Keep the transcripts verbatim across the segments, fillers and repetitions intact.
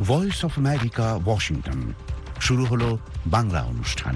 Voice of America, Washington. শুরু হলো বাংলা অনুষ্ঠান।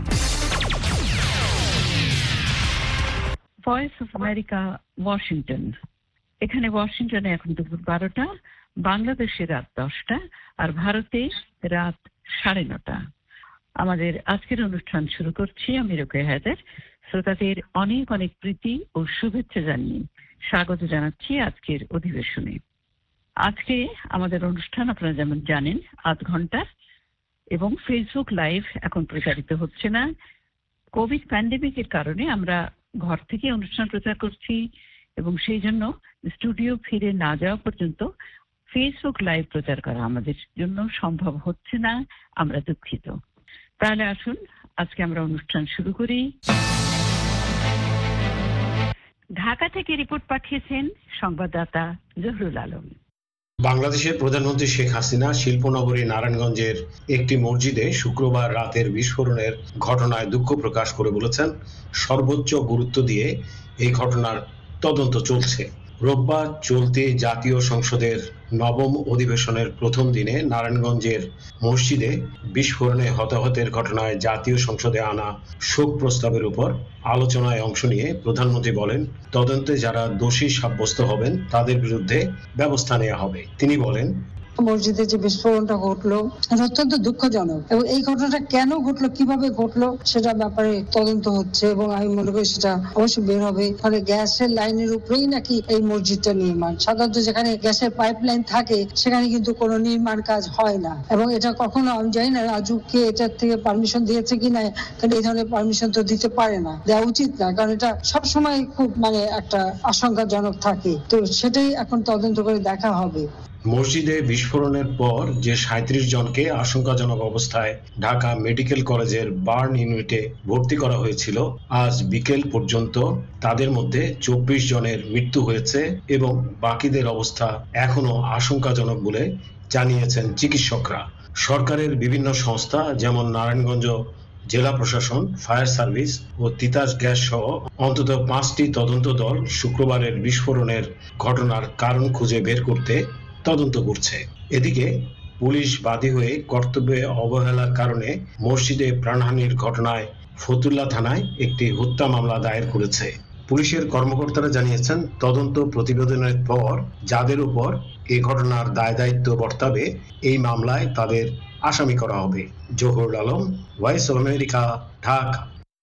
Voice of America, Washington. এখানে ওয়াশিংটনে এখন দুপুর বারোটা, বাংলাদেশে রাত দশটা, আর ভারতে রাত সাড়ে নটা। আমাদের আজকের অনুষ্ঠান শুরু করছি। আমি রোকেয়া হায়দার। শ্রোতাদের অনেক অনেক প্রীতি ও শুভেচ্ছা জানিয়ে স্বাগত জানাচ্ছি আজকের অধিবেশনে। আজকে আমাদের অনুষ্ঠান আপনারা যেমন জানেন আধ ঘন্টা, এবং ফেসবুক লাইভ এখন প্রচারিত হচ্ছে না। কোভিড প্যান্ডেমিকের কারণে আমরা ঘর থেকে অনুষ্ঠান প্রচার করছি, এবং সেই জন্য স্টুডিও ফিরে না যাওয়া পর্যন্ত ফেসবুক লাইভ প্রচার করা আমাদের জন্য সম্ভব হচ্ছে না। আমরা দুঃখিত। তাহলে আসুন আজকে আমরা অনুষ্ঠান শুরু করি। ঢাকা থেকে রিপোর্ট পাঠিয়েছেন সংবাদদাতা জহুরুল আলম। বাংলাদেশের প্রধানমন্ত্রী শেখ হাসিনা শিল্পনগরী নারায়ণগঞ্জের একটি মসজিদে শুক্রবার রাতের বিস্ফোরণের ঘটনায় দুঃখ প্রকাশ করে বলেছেন, সর্বোচ্চ গুরুত্ব দিয়ে এই ঘটনার তদন্ত চলছে। রোববার চলতি জাতীয় সংসদের নবম অধিবেশনের প্রথম দিনে নারায়ণগঞ্জের মসজিদে বিস্ফোরণে হতাহতের ঘটনায় জাতীয় সংসদে আনা শোক প্রস্তাবের উপর আলোচনায় অংশ নিয়ে প্রধানমন্ত্রী বলেন, তদন্তে যারা দোষী সাব্যস্ত হবেন তাদের বিরুদ্ধে ব্যবস্থা নেওয়া হবে। তিনি বলেন, মসজিদে যে বিস্ফোরণটা ঘটলো এটা অত্যন্ত দুঃখজনক, এবং এই ঘটনাটা কেন ঘটলো, কিভাবে ঘটলো সেটা ব্যাপারে তদন্ত হচ্ছে, এবং আমি মনে করি সেটা অবশ্যই বের হবে। ফলে গ্যাসের লাইনের উপরেই নাকি এই মসজিদটা নির্মাণ। সাধারণত যেখানে গ্যাসের পাইপ লাইন থাকে সেখানে কিন্তু কোনো নির্মাণ কাজ হয় না, এবং এটা কখনো আমি জানি না রাজুকে এটার থেকে পারমিশন দিয়েছে কিনা, কারণ এই ধরনের পারমিশন তো দিতে পারে না, দেওয়া উচিত না, কারণ এটা সবসময় খুব মানে একটা আশঙ্কাজনক থাকে। তো সেটাই এখন তদন্ত করে দেখা হবে। মসজিদে বিস্ফোরণের পর যে সাঁইত্রিশ জনকে আশঙ্কাজনক অবস্থায় ঢাকা মেডিকেল কলেজের বার্ন ইউনিটে ভর্তি করা হয়েছিল, আজ বিকেল পর্যন্ত তাদের মধ্যে চব্বিশ জনের মৃত্যু হয়েছে এবং বাকিদের অবস্থা এখনো আশঙ্কাজনক বলে জানিয়েছেন চিকিৎসকরা। সরকারের বিভিন্ন সংস্থা যেমন নারায়ণগঞ্জ জেলা প্রশাসন, ফায়ার সার্ভিস ও তিতাস গ্যাস সহ অন্তত পাঁচটি তদন্ত দল শুক্রবারের বিস্ফোরণের ঘটনার কারণ খুঁজে বের করতে তদন্ত করছে। এদিকে পুলিশ বাদী হয়ে কর্তব্যে অবহেলার কারণে মসজিদে প্রাণহানির ঘটনায় ফতুল্লা থানায় একটি হত্যা মামলা দায়ের করেছে। পুলিশের কর্মকর্তারা জানিয়েছেন, তদন্ত প্রতিবেদনের পর যাদের উপর এই ঘটনার দায় দায়িত্ব বর্তাবে এই মামলায় তাদের আসামি করা হবে। Zahurul Alam, Voice of America, Dhaka.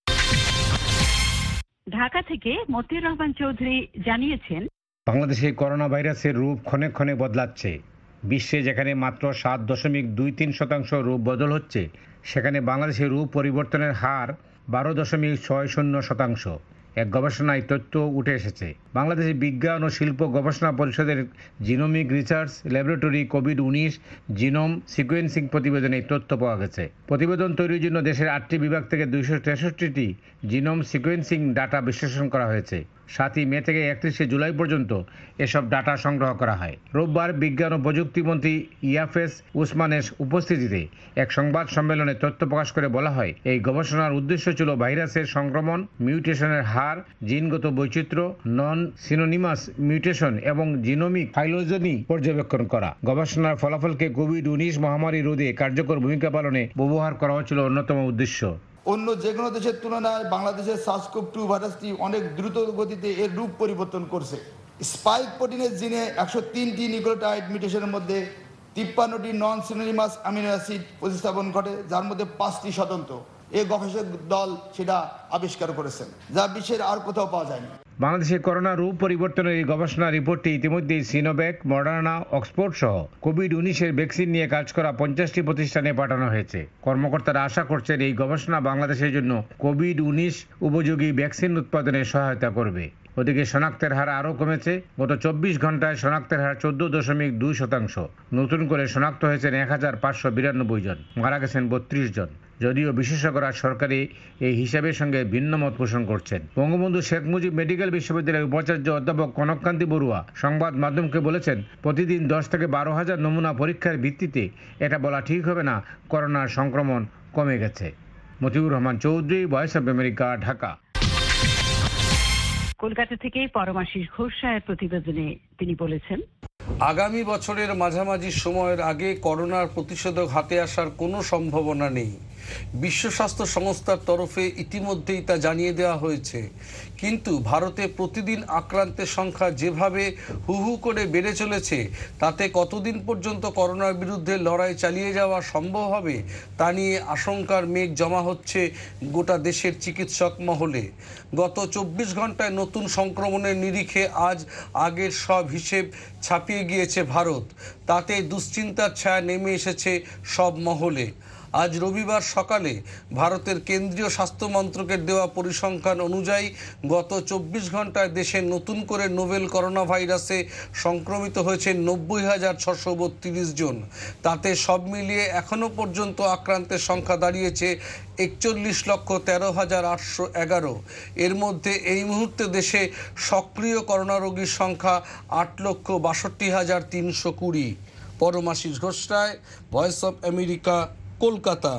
Dhaka থেকে মতিউর রহমান চৌধুরী জানিয়েছেন, বাংলাদেশে করোনা ভাইরাসের রূপ ক্ষণে ক্ষণে বদলাচ্ছে। বিশ্বে যেখানে মাত্র সাত দশমিক দুই তিন শতাংশ রূপ বদল হচ্ছে, সেখানে বাংলাদেশের রূপ পরিবর্তনের হার বারো দশমিক ছয় শূন্য শতাংশ। এক গবেষণায় তথ্য উঠে এসেছে। বাংলাদেশের বিজ্ঞান ও শিল্প গবেষণা পরিষদের জিনোমিক রিসার্চ ল্যাবরেটরি কোভিড উনিশ জিনোম সিকোয়েন্সিং প্রতিবেদনে তথ্য পাওয়া গেছে। প্রতিবেদন তৈরির জন্য দেশের আটটি বিভাগ থেকে দুইশো তেষট্টিটি জিনোম সিকোয়েন্সিং ডাটা বিশ্লেষণ করা হয়েছে। সাতই মে থেকে একত্রিশে জুলাই পর্যন্ত এসব ডাটা সংগ্রহ করা হয়। রোববার বিজ্ঞান ও প্রযুক্তিমন্ত্রী ইয়াফেস উসমানের উপস্থিতিতে এক সংবাদ সম্মেলনে তথ্য প্রকাশ করে বলা হয়, এই গবেষণার উদ্দেশ্য ছিল ভাইরাসের সংক্রমণ, মিউটেশনের হার, জিনগত বৈচিত্র্য, নন সিনোনিমাস মিউটেশন এবং জিনোমিক ফাইলোজেনি পর্যবেক্ষণ করা। গবেষণার ফলাফলকে কোভিড উনিশ মহামারী রোধে কার্যকর ভূমিকা পালনে ব্যবহার করা হচ্ছিল অন্যতম উদ্দেশ্য। অন্য যে কোনো দেশের তুলনায় বাংলাদেশের সার্স-কোভ টু ভাইরাসটি অনেক দ্রুত গতিতে এর রূপ পরিবর্তন করছে। স্পাইক প্রোটিনের জিনে একশো তিনটি নিউক্লিওটাইড মিউটেশনের মধ্যে তিপ্পান্নটি নন সিনোনিমাস অ্যামিনো অ্যাসিড প্রতিস্থাপন ঘটে, যার মধ্যে পাঁচটি স্বতন্ত্র। এই গবেষক দল সেটা আবিষ্কার করেছেন, যা বিশ্বের আর কোথাও পাওয়া যায়নি। বাংলাদেশে করোনা রূপ পরিবর্তনের এই গবেষণা রিপোর্টটি ইতিমধ্যেই সিনোভ্যাক, মডার্না, অক্সফোর্ড সহ কোভিড উনিশের ভ্যাকসিন নিয়ে কাজ করা পঞ্চাশটি প্রতিষ্ঠানে পাঠানো হয়েছে। কর্মকর্তারা আশা করছেন এই গবেষণা বাংলাদেশের জন্য কোভিড উনিশ উপযোগী ভ্যাকসিন উৎপাদনে সহায়তা করবে। ওদিকে শনাক্তের হার আরও কমেছে। গত চব্বিশ ঘন্টায় শনাক্তের হার চোদ্দ দশমিক দুই শতাংশ। নতুন করে শনাক্ত হয়েছেন এক হাজার পাঁচশো বিরানব্বই জন, মারা গেছেন বত্রিশ জন। যদিও বিশেষজ্ঞরা সরকারি এই হিসাবের সঙ্গে ভিন্ন মত পোষণ করছেন। বঙ্গবন্ধু শেখ মুজিব মেডিকেল বিশ্ববিদ্যালয়ের উপাচার্য অধ্যাপক কনককান্তি বড়ুয়া সংবাদ মাধ্যমকে বলেছেন, প্রতিদিন দশ থেকে বারো হাজার নমুনা পরীক্ষার ভিত্তিতে এটা বলা ঠিক হবে না করোনার সংক্রমণ কমে গেছে। Motiur Rahman Chowdhury, Voice of America, Dhaka. Kolkata থেকে পরমাশিস ঘোষ সাহেব প্রতিবেদনে তিনি বলেছেন, আগামী বছরের মাঝামাঝি সময়ের আগে করোনার প্রতিষেধক হাতে আসার কোনো সম্ভাবনা নেই। বিশ্ব স্বাস্থ্য সংস্থার তরফে ইতিমধ্যেই তা জানিয়ে দেওয়া হয়েছে। কিন্তু ভারতে প্রতিদিন আক্রান্তের সংখ্যা যেভাবে হু হু করে বেড়ে চলেছে, তাতে কতদিন পর্যন্ত করোনার বিরুদ্ধে লড়াই চালিয়ে যাওয়া সম্ভব হবে তা নিয়ে আশঙ্কার মেঘ জমা হচ্ছে গোটা দেশের চিকিৎসক মহলে। গত চব্বিশ ঘন্টায় নতুন সংক্রমণের নিরিখে আজ আগের সব হিসেব ছাপিয়ে গিয়েছে ভারত। তাতে দুশ্চিন্তার ছায়া নেমে এসেছে সব মহলে। আজ রবিবার সকালে ভারতের কেন্দ্রীয় স্বাস্থ্য মন্ত্রকের দেওয়া পরিসংখ্যান অনুযায়ী গত চব্বিশ ঘন্টায় দেশে নতুন করে নোভেল করোনা ভাইরাসে সংক্রমিত হয়েছে নব্বই হাজার ছশো বত্রিশ জন। তাতে সব মিলিয়ে এখনও পর্যন্ত আক্রান্তের সংখ্যা দাঁড়িয়েছে একচল্লিশ লক্ষ তেরো হাজার আটশো এগারো। এর মধ্যে এই মুহূর্তে দেশে সক্রিয় করোনা রোগীর সংখ্যা আট লক্ষ বাষট্টি হাজার তিনশো কুড়ি। Paramashis Ghosh Roy, Voice of America, Kolkata.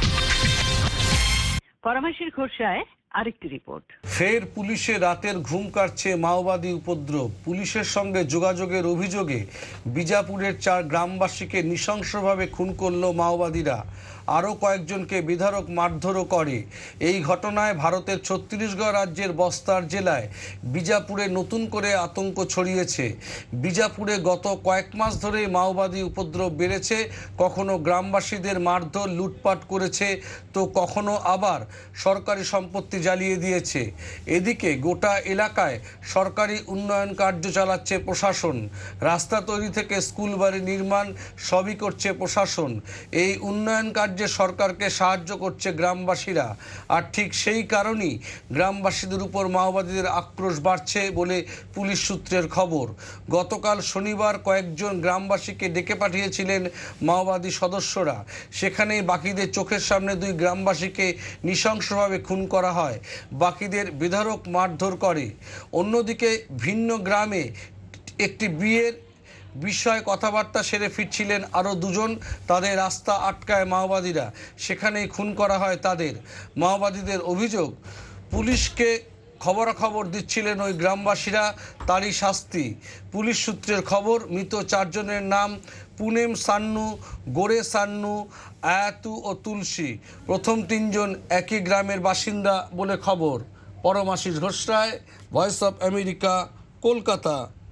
Paramashis Ghosh Roy আরেকটি রিপোর্ট। ফের পুলিশে রাতের ঘুম কাটছে মাওবাদী উপদ্রব। পুলিশের সঙ্গে যোগাযোগের অভিযোগে বিজাপুরের চার গ্রামবাসীকে নৃশংসভাবে খুন করল মাওবাদীরা। আরও কয়েকজনকে বেধড়ক মারধরও করে। এই ঘটনায় ভারতের ছত্তিশগড় রাজ্যের বস্তার জেলায় বিজাপুরে নতুন করে আতঙ্ক ছড়িয়েছে। বিজাপুরে গত কয়েক মাস ধরে মাওবাদী উপদ্রব বেড়েছে। কখনো গ্রামবাসীদের মারধর লুটপাট করেছে, তো কখনো আবার সরকারি সম্পত্তি জ্বালিয়ে দিয়েছে। এদিকে গোটা এলাকায় সরকারি উন্নয়ন কার্য চালাচ্ছে প্রশাসন। রাস্তা তৈরি থেকে স্কুল বাড়ি নির্মাণ সবই করছে প্রশাসন। এই উন্নয়ন কার্য যে সরকারকে সাহায্য করছে গ্রামবাসীরা। আর ঠিক সেই কারণেই গ্রামবাসীদের উপর মাওবাদীদের আক্রোশ বাড়ছে বলে পুলিশ সূত্রের খবর। গতকাল শনিবার কয়েকজন গ্রামবাসীকে ডেকে পাঠিয়েছিলেন মাওবাদী সদস্যরা। সেখানেই বাকিদের চোখের সামনে দুই গ্রামবাসীকে নৃশংসভাবে খুন করা হয়। বাকিদের বেধড়ক মারধর করে। অন্যদিকে ভিন্ন গ্রামে একটি বিয়ের বিষয়ে কথাবার্তা সেরে ফিরছিলেন আরও দুজন। তাদের রাস্তা আটকায় মাওবাদীরা, সেখানেই খুন করা হয় তাদের। মাওবাদীদের অভিযোগ, পুলিশকে খবরাখবর দিচ্ছিলেন ওই গ্রামবাসীরা, তারই শাস্তি। পুলিশ সূত্রের খবর, মৃত চারজনের নাম পুনেম সান্নু, গোরে সান্নু, আয়াতু ও তুলসী। প্রথম তিনজন একই গ্রামের বাসিন্দা বলে খবর। Paramashis Ghosh Roy, Voice of America, Kolkata.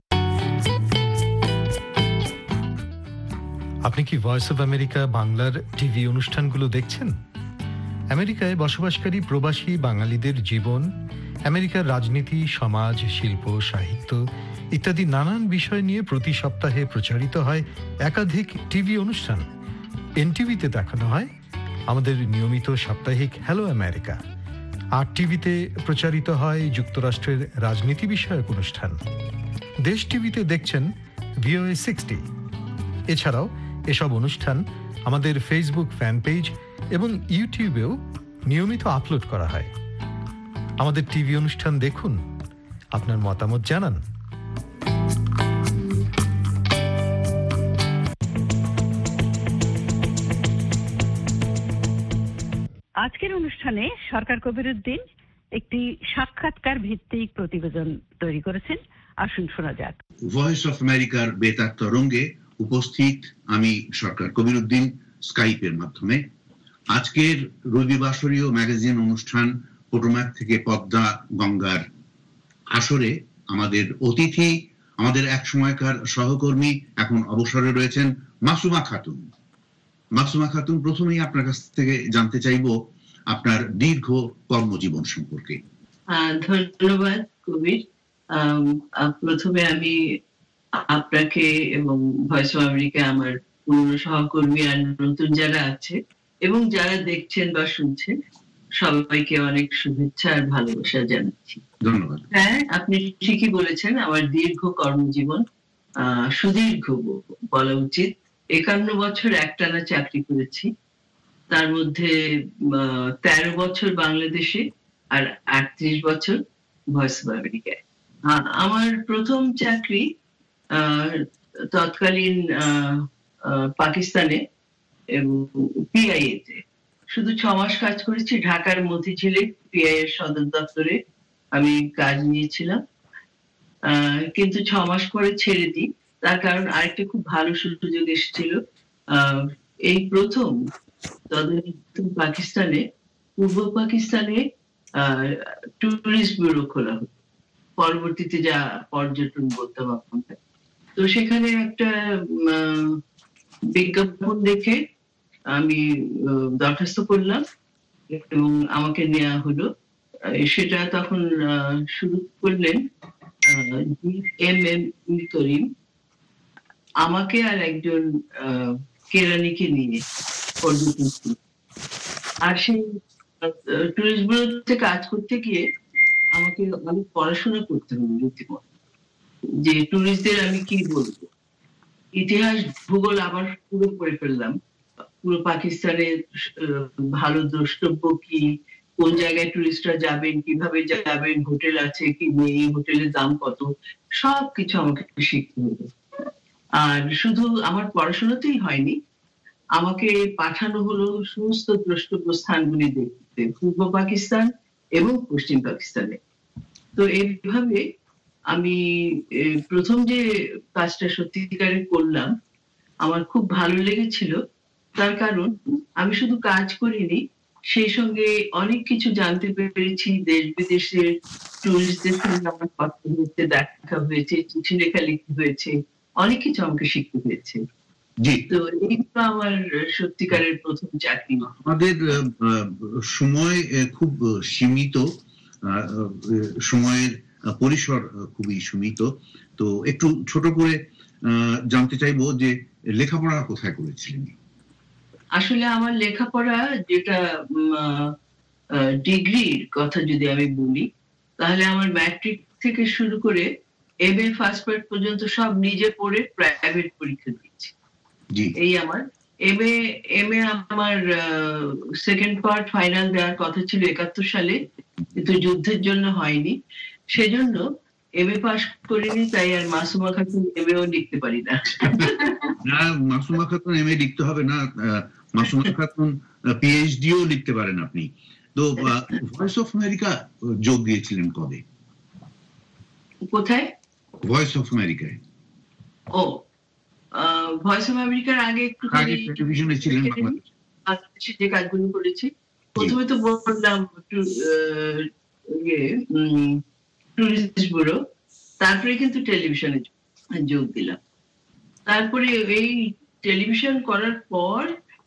আপনি কি ভয়েস অফ আমেরিকা বাংলার টিভি অনুষ্ঠানগুলো দেখছেন? আমেরিকায় বসবাসকারী প্রবাসী বাঙালিদের জীবন, আমেরিকার রাজনীতি, সমাজ, শিল্প, সাহিত্য ইত্যাদি নানান বিষয় নিয়ে প্রতি সপ্তাহে প্রচারিত হয় একাধিক টিভি অনুষ্ঠান। এনটিভিতে দেখানো হয় আমাদের নিয়মিত সাপ্তাহিক হ্যালো আমেরিকা। আর টিভিতে প্রচারিত হয় যুক্তরাষ্ট্রের রাজনীতি বিষয়ক অনুষ্ঠান। দেশ টিভিতে দেখছেন ভিওএ সিক্সটি। এছাড়াও এসব অনুষ্ঠান আমাদের ফেসবুক ফ্যান পেজ এবং ইউটিউবেও নিয়মিত আপলোড করা হয়। আমাদের টিভি অনুষ্ঠান দেখুন, আপনার মতামত জানান। আজকের অনুষ্ঠানে সরকার কবিরউদ্দিন একটি সাক্ষাৎকার ভিত্তিক প্রতিবেদন তৈরি করেছেন। আসুন শোনা যাক। ভয়েস অফ আমেরিকার বেতার তরঙ্গে উপস্থিত আমি সরকার কবিরউদ্দিন, স্কাইপের মাধ্যমে। আজকের রবিবাসরীয় ম্যাগাজিন অনুষ্ঠান পোটোম্যাক থেকে পদ্মা গঙ্গার আসরে আমাদের অতিথি, আমাদের এক সময়কার সহকর্মী, এখন অবসরে রয়েছেন মাসুমা খাতুন। মাসুমা খাতুন, প্রথমেই আপনার কাছ থেকে জানতে চাইব আপনার দীর্ঘ কর্মজীবন সম্পর্কে। ধন্যবাদ কবির। প্রথমে আমি আপনাকে এবং ভয়েস অফ আমেরিকা, আমার পুরনো সহকর্মী আর নতুন যারা আছে এবং যারা দেখছেন বা শুনছেন, সবাইকে অনেক শুভেচ্ছা আর ভালোবাসা জানাচ্ছি। ধন্যবাদ। হ্যাঁ, আপনি ঠিকই বলেছেন, আমার দীর্ঘ কর্মজীবন, আহ সুদীর্ঘ বলা উচিত। একান্ন বছর একটানা চাকরি করেছি, তার মধ্যে তেরো বছর বাংলাদেশে আর আটত্রিশ বছর ভয়েস অফ আমেরিকায়। আমার প্রথম চাকরি তৎকালীন পাকিস্তানে এবং পিআইএ তে শুধু ছ মাস কাজ করেছি। ঢাকার মতিঝিলে পিআইএ এর সদর দপ্তরে আমি কাজ নিয়েছিলাম, কিন্তু ছ মাস পরে ছেড়ে দিই। তার কারণ আরেকটা খুব ভালো সুযোগ এসেছিল। এই প্রথম তদানীন্তন পাকিস্তানে, পূর্ব পাকিস্তানে ট্যুরিস্ট ব্যুরো খোলা হলো, পরবর্তীতে যা পর্যটন বলতাম আপনাকে। তো সেখানে একটা বিজ্ঞাপন দেখে আমি দরখাস্ত করলাম এবং আমাকে নেওয়া হলো। সেটা তখন শুরু করলেন এম এম করিম, আমাকে আর একজন কেরানিকে নিয়ে পর্যটন। আর সেই টুরিস্ট ব্যুরোতে কাজ করতে গিয়ে আমাকে অনেক পড়াশোনা করতে হবে রীতিমতো, যে টুরিস্টদের আমি কি বলবো, ইতিহাস ভূগোল আবার পুরো পড়ে ফেললাম। পুরো পাকিস্তানের ভালো দ্রষ্টব্য কি, কোন জায়গায় টুরিস্টরা যাবেন, কিভাবে যাবেন, হোটেল আছে কি নেই, হোটেলের দাম কত, সব কিছু আমাকে শিখতে হবে। আর শুধু আমার পড়াশোনাতেই হয়নি, আমাকে পাঠানো হলো সমস্ত দ্রষ্টব্য স্থানগুলি দেখতে, পূর্ব পাকিস্তান এবং পশ্চিম পাকিস্তানে। তো এইভাবে আমি প্রথম যে কাজটা সত্যিকারে করলাম আমার খুব ভালো লেগেছিল। তার কারণ আমি শুধু কাজ করিনি, সেই সঙ্গে অনেক কিছু জানতে পেরেছি। দেশ বিদেশের টুরিস্টদের সঙ্গে আমার কথা হয়েছে, দেখা হয়েছে, চিঠি লেখা লিখতে হয়েছে, অনেক কিছু আমাকে শিখতে হয়েছে। তো এই তো আমার সত্যিকারের প্রথম চাকরি। আমাদের সময় খুব সীমিত, সময়ের পরিসর খুবই সীমিত, তো একটু ছোট করে জানতে চাইবো যে লেখাপড়া কোথায় করেছিলেন? আসলে আমার লেখাপড়া যেটা ডিগ্রির কথা যদি আমি বলি, তাহলে আমার ম্যাট্রিক থেকে শুরু করে এম এ ফার্স্ট পার্ট পর্যন্ত সব নিজে পড়ে প্রাইভেট পরীক্ষা দিয়েছি। এই আমার এম এ এম এ আমার সেকেন্ড পার্ট ফাইনাল দেওয়ার কথা ছিল একাত্তর সালে, কিন্তু যুদ্ধের জন্য হয়নি, সেজন্য এম এ পাস করিনি। তাই আর মাসুমা খাতুন এম এও লিখতে পারি না। না, মাসুমা খাতুন এম এ লিখতে হবে না, মাসুমা খাতুন পিএইচডিও লিখতে পারেন আপনি। তো ভয়েস অফ আমেরিকা যোগ দিয়েছিলেন কবে? কোথায়? ভয়েস অফ আমেরিকায়। ও, ভয়েস অফ আমেরিকার আগে একটু টেলিভিশনে ছিলেন, বাংলাদেশে যে কাজগুলো করেছি। প্রথমে তো বললাম টুরিস্ট ব্যুরো, তারপরে কিন্তু টেলিভিশনে যোগ দিলাম। তারপরে এই টেলিভিশন করার পর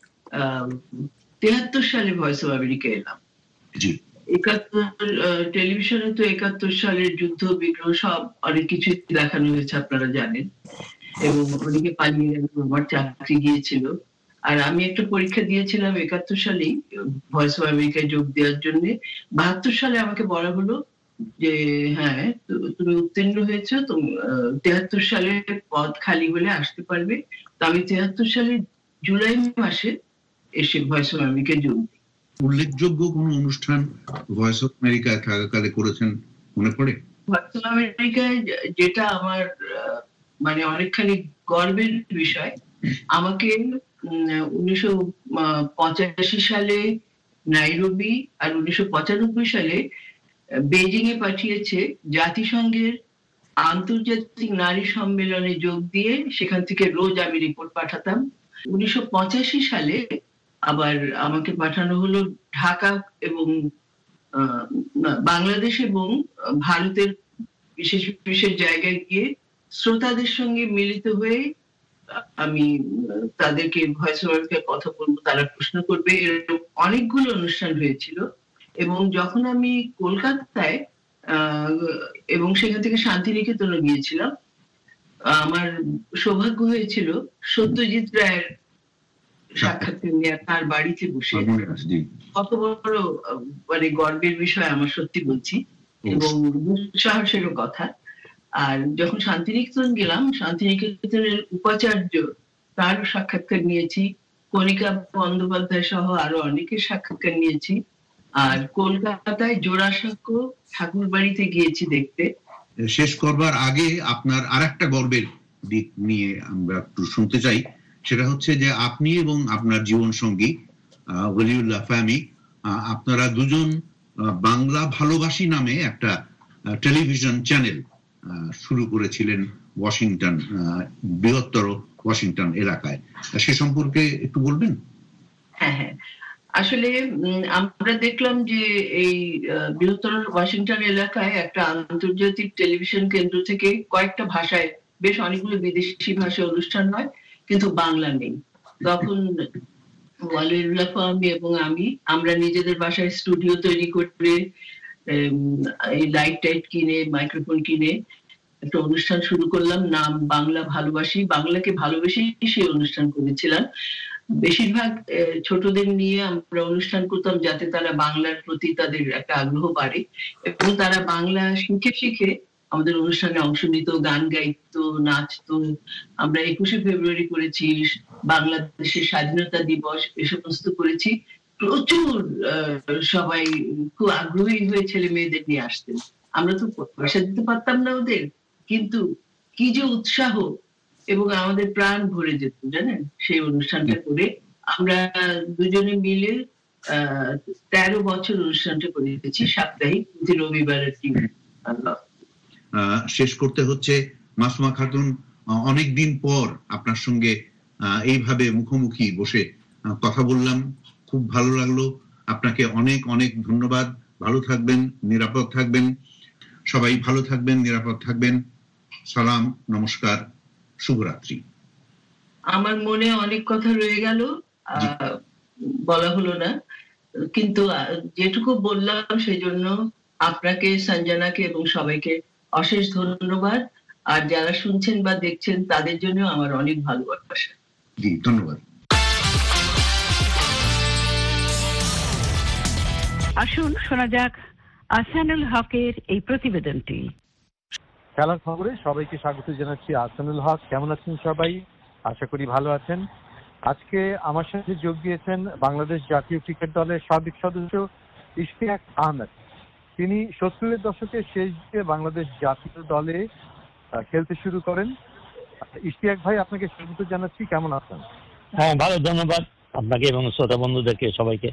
তেহাত্তর সালে ভয়েস অফ আমেরিকা এলাম। একাত্তর টেলিভিশনে তো একাত্তর সালের যুদ্ধ বিগ্রহ সব অনেক কিছু দেখানো হয়েছে, আপনারা জানেন, এবং অনেকে পালিয়ে আমার চাকরি গিয়েছিল। আর আমি একটা পরীক্ষা দিয়েছিলাম একাত্তর সালেই ভয়েস অফ আমেরিকায় যোগ দেওয়ার জন্য। বাহাত্তর সালে আমাকে বলা হলো যে হ্যাঁ তুমি উত্তীর্ণ হয়েছো, তুমি তেহাত্তর সালে পদ খালি হলে আসতে পারবে। তো আমি তেহাত্তর সালে জুলাই মাসে এসে ভয়েস অফ আমেরিকায় যোগ দিই। উল্লেখযোগ্য কোন অনুষ্ঠান ভয়েস অফ আমেরিকায় থাকাকালে করেছেন মনে পড়ে? ভয়েস অফ আমেরিকায় যেটা আমার মানে অনেকখানি গর্বের বিষয়, আমাকে উনিশশো পঁচাশি সালে নাইরোবি আর উনিশশো পঁচানব্বই সালে বেজিং এ পাঠিয়েছে জাতিসংঘের আন্তর্জাতিক নারী সম্মেলনে যোগ দিয়ে। সেখান থেকে রোজ আমি রিপোর্ট পাঠাতাম। উনিশশো পঁচাশি সালে আবার আমাকে পাঠানো হলো ঢাকা এবং বাংলাদেশ এবং ভারতের বিশেষ বিশেষ জায়গায় গিয়ে শ্রোতাদের সঙ্গে মিলিত হয়ে আমি তাদেরকে ভয়েস অফ আমেরিকায় কথা বলবো, তারা প্রশ্ন করবে, এরকম অনেকগুলো অনুষ্ঠান হয়েছিল। এবং যখন আমি কলকাতায় এবং সেখান থেকে শান্তিনিকেতনে গিয়েছিলাম, আমার সৌভাগ্য হয়েছিল সত্যজিৎ রায়ের সাক্ষাৎকার নেওয়া তার বাড়িতে বসে। কত বড় মানে গর্বের বিষয় আমার, সত্যি বলছি, এবং সাহসেরও কথা। আর যখন শান্তিনিকেতন গেলাম, শান্তিনিকেতনের উপাচার্য তার সাক্ষাৎকার নিয়েছি, কণিকা বন্দ্যোপাধ্যায় সহ আরো অনেকের সাক্ষাৎকার নিয়েছি। আর কলকাতায় জোড়াসাঁকো ঠাকুর বাড়িতে গিয়েছি দেখতে। শেষ করবার আগে আপনার আর একটা গর্বের দিক নিয়ে আমরা একটু শুনতে চাই, সেটা হচ্ছে যে আপনি এবং আপনার জীবন সঙ্গী ওলিউল্লাহ ফাহমি, আপনারা দুজন বাংলা ভালোবাসি নামে একটা টেলিভিশন চ্যানেল শুরু করেছিলেন ওয়াশিংটন, বৃহত্তর ওয়াশিংটন এলাকায়, সে সম্পর্কে একটু বলবেন? হ্যাঁ হ্যাঁ আসলে আমরা দেখলাম যে এই বৃহত্তর ওয়াশিংটন এলাকায় একটা আন্তর্জাতিক টেলিভিশন কেন্দ্র থেকে কয়েকটা ভাষায় বেশ অনেকগুলো বিদেশি ভাষায় অনুষ্ঠান হয়, কিন্তু বাংলা নেই। তখন ওয়ালিউল্লাহ ফাহমি এবং আমি আমরা নিজেদের বাসায় স্টুডিও তৈরি করে এই লাইট টাইট কিনে মাইক্রোফোন কিনে একটা অনুষ্ঠান শুরু করলাম, নাম বাংলা ভালোবাসি। বাংলাকে ভালোবেসেই সেই অনুষ্ঠান করেছিলাম। বেশিরভাগ ছোটদের নিয়ে আমরা অনুষ্ঠান করতাম যাতে তারা বাংলার প্রতি তাদের একটা আগ্রহ বাড়ে এবং তারা বাংলা শিখে শিখে আমাদের অনুষ্ঠানে অংশ নিত, গান গাইতো, নাচতো। আমরা একুশে ফেব্রুয়ারি করেছি, বাংলাদেশের স্বাধীনতা দিবস, এ সমস্ত করেছি। প্রচুর সবাই খুব আগ্রহী হয়ে ছেলে মেয়েদের নিয়ে আসতেন। আমরা তো পয়সা দিতে পারতাম না ওদের, কিন্তু কি যে উৎসাহ এবং আমাদের প্রাণ ভরে যেত জানেন সেই অনুষ্ঠানটা করে। আমরা দুজনে মিলে আহ তেরো বছর অনুষ্ঠানটা করেছি, সাপ্তাহিক প্রতি রবিবারের দিন। শেষ করতে হচ্ছে, মাসুমা খাতুন, অনেকদিন পর আপনার সঙ্গে এইভাবে মুখোমুখি বসে কথা বললাম, খুব ভালো লাগলো। আপনাকে অনেক অনেক ধন্যবাদ। ভালো থাকবেন, নিরাপদ থাকবেন, সবাই ভালো থাকবেন, নিরাপদ থাকবেন। সালাম, নমস্কার, শুভরাত্রি। আমার মনে অনেক কথা রয়ে গেল, বলা হলো না, কিন্তু যেটুকু বললাম সেই জন্য আপনাকে, সঞ্জনাকে এবং সবাইকে অশেষ ধন্যবাদ। আর যারা শুনছেন বা দেখছেন তাদের জন্য আমার অনেক ভালোবাসা। জি, ধন্যবাদ। আসুন শোনা যাক আহসানুল হকের এই প্রতিবেদনটি। খেলার খবরে সবাইকে স্বাগত জানাচ্ছি। আহসানুল হক, কেমন আছেন সবাই? আশা করি ভালো আছেন। আজকে আমার সাথে যোগ দিয়েছেন বাংলাদেশ জাতীয় ক্রিকেট দলের সাবেক সদস্য ইশতিয়াক আহমেদ। তিনি সত্তরের দশকের শেষ দিকে বাংলাদেশ জাতীয় দলে খেলতে শুরু করেন। ইশতিয়াক ভাই, আপনাকে স্বাগত জানাচ্ছি, কেমন আছেন? হ্যাঁ, ভালো, ধন্যবাদ আপনাকে এবং শ্রোতা বন্ধুদেরকে সবাইকে।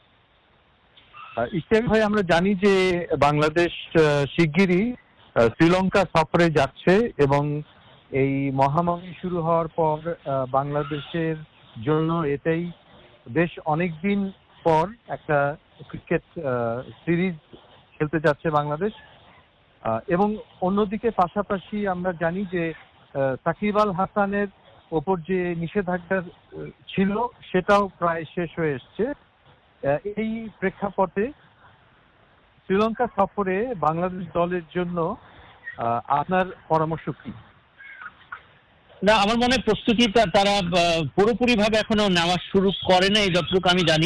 ইশতিয়াক ভাই, আমরা জানি যে বাংলাদেশ শিগগিরই শ্রীলঙ্কা সফরে যাচ্ছে এবং এই মহামারী শুরু হওয়ার পর বাংলাদেশের জন্য এটাই বেশ অনেকদিন পর একটা ক্রিকেট সিরিজ খেলতে যাচ্ছে বাংলাদেশ। এবং অন্যদিকে পাশাপাশি আমরা জানি যে সাকিব আল হাসানের ওপর যে নিষেধাজ্ঞা ছিল সেটাও প্রায় শেষ হয়ে এসছে। এই প্রেক্ষাপটে শ্রীলঙ্কা সফরে বাংলাদেশ দলের জন্য আপনার পরামর্শ কি? না, আমার মনে হয় প্রস্তুতিটা তারা পুরোপুরি ভাবে এখনো নেওয়া শুরু করে নাই যতটুকু আমি জানি।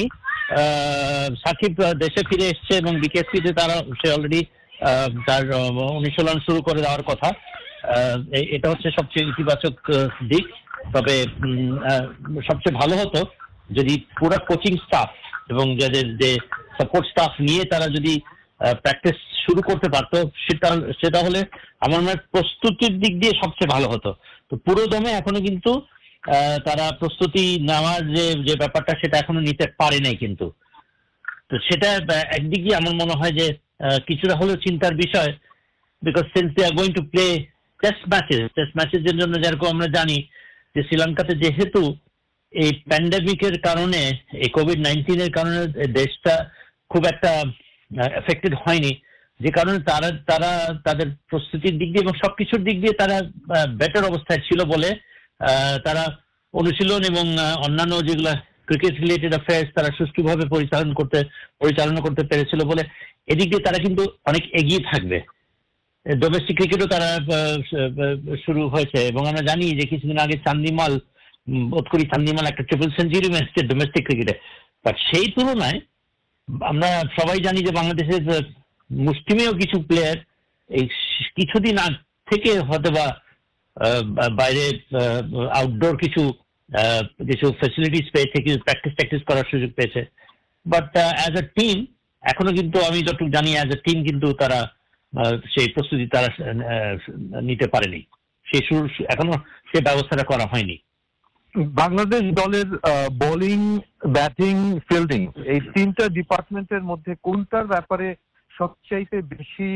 সাকিব দেশে ফিরে এসছে এবং বিকেএসপিতে তারা সে অলরেডি তার অনুশীলন শুরু করে দেওয়ার কথা। এটা হচ্ছে সবচেয়ে ইতিবাচক দিক। তবে সবচেয়ে ভালো হতো যদি পুরো কোচিং স্টাফ এবং যাদের যে সাপোর্ট স্টাফ নিয়ে তারা যদি প্র্যাকটিস শুরু করতে পারতো, সেটা সেটা হলে আমার মনে হয় প্রস্তুতির দিক দিয়ে সবচেয়ে ভালো হতো। তো পুরো দমে এখনো কিন্তু তারা প্রস্তুতি নেওয়ার যে যে ব্যাপারটা সেটা এখনো নিতে পারে নাই কিন্তু। তো সেটা একদিক দিয়ে আমার মনে হয় যে কিছুটা হলেও চিন্তার বিষয়, because since they are going to play test matches test ম্যাচের জন্য যেরকম আমরা জানি যে শ্রীলঙ্কাতে যেহেতু এই প্যান্ডেমিকের কারণে, এই কোভিড নাইন্টিনের কারণে দেশটা খুব একটা এফেক্টেড হয়নি, যে কারণে তারা তারা তাদের প্রস্তুতির দিক দিয়ে এবং সবকিছুর দিক দিয়ে তারা বেটার অবস্থায় ছিল বলে তারা অনুশীলন এবং অন্যান্য যেগুলো ক্রিকেট রিলেটেড অ্যাফেয়ার্স তারা সুষ্ঠুভাবে পরিচালনা করতে পরিচালনা করতে পেরেছিল বলে এদিক দিয়ে তারা কিন্তু অনেক এগিয়ে থাকবে। ডোমেস্টিক ক্রিকেটও তারা শুরু হয়েছে এবং আমরা জানি যে কিছুদিন আগে চান্দিমাল বোধ করি চান্দিমাল একটা ট্রিপল সেঞ্চুরি মেরেছে ডোমেস্টিক ক্রিকেটে। বাট সেই তুলনায় আমরা সবাই জানি যে বাংলাদেশের মুষ্টিমেয় কিছু প্লেয়ার এই কিছুদিন আগ থেকে হয়তো বা বাইরে আউটডোর কিছু কিছু ফ্যাসিলিটিস পেয়েছে, কিছু প্র্যাকটিস প্র্যাকটিস করার সুযোগ পেয়েছে। বাট অ্যাজ এ টিম এখনো কিন্তু আমি যতটুকু জানি অ্যাজ এ টিম কিন্তু তারা সেই প্রস্তুতি তারা নিতে পারেনি, সেই শুরু এখনো সেই ব্যবস্থাটা করা হয়নি। বাংলাদেশ দলের বোলিং, ব্যাটিং, ফিল্ডিং এই তিনটা ডিপার্টমেন্টের মধ্যে কোনটার ব্যাপারে সবচাইতে বেশি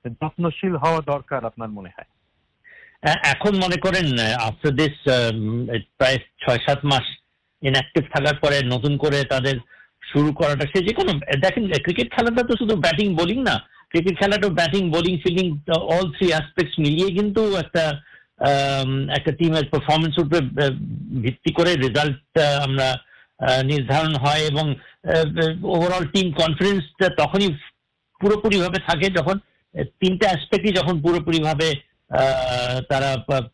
যত্নশীল হওয়া দরকার আপনার মনে হয়? এখন মনে করেন আফটার দিস প্রায় ছয় সাত মাস ইনঅ্যাক্টিভ থাকার পরে নতুন করে তাদের শুরু করাটা, সে যে কোনো, দেখেন ক্রিকেট খেলাটা তো শুধু ব্যাটিং বোলিং না, ক্রিকেট খেলাটা batting bowling fielding all three aspects মিলিয়ে কিন্তু একটা একটা টিমের পারফরমেন্স উপরে ভিত্তি করে রেজাল্ট আমরা নির্ধারণ হয়, এবং ওভারঅল টিম কনফিডেন্সটা তখনই পুরোপুরি ভাবে থাকে যখন তিনটা অ্যাসপেক্টই যখন পুরোপুরি ভাবে তারা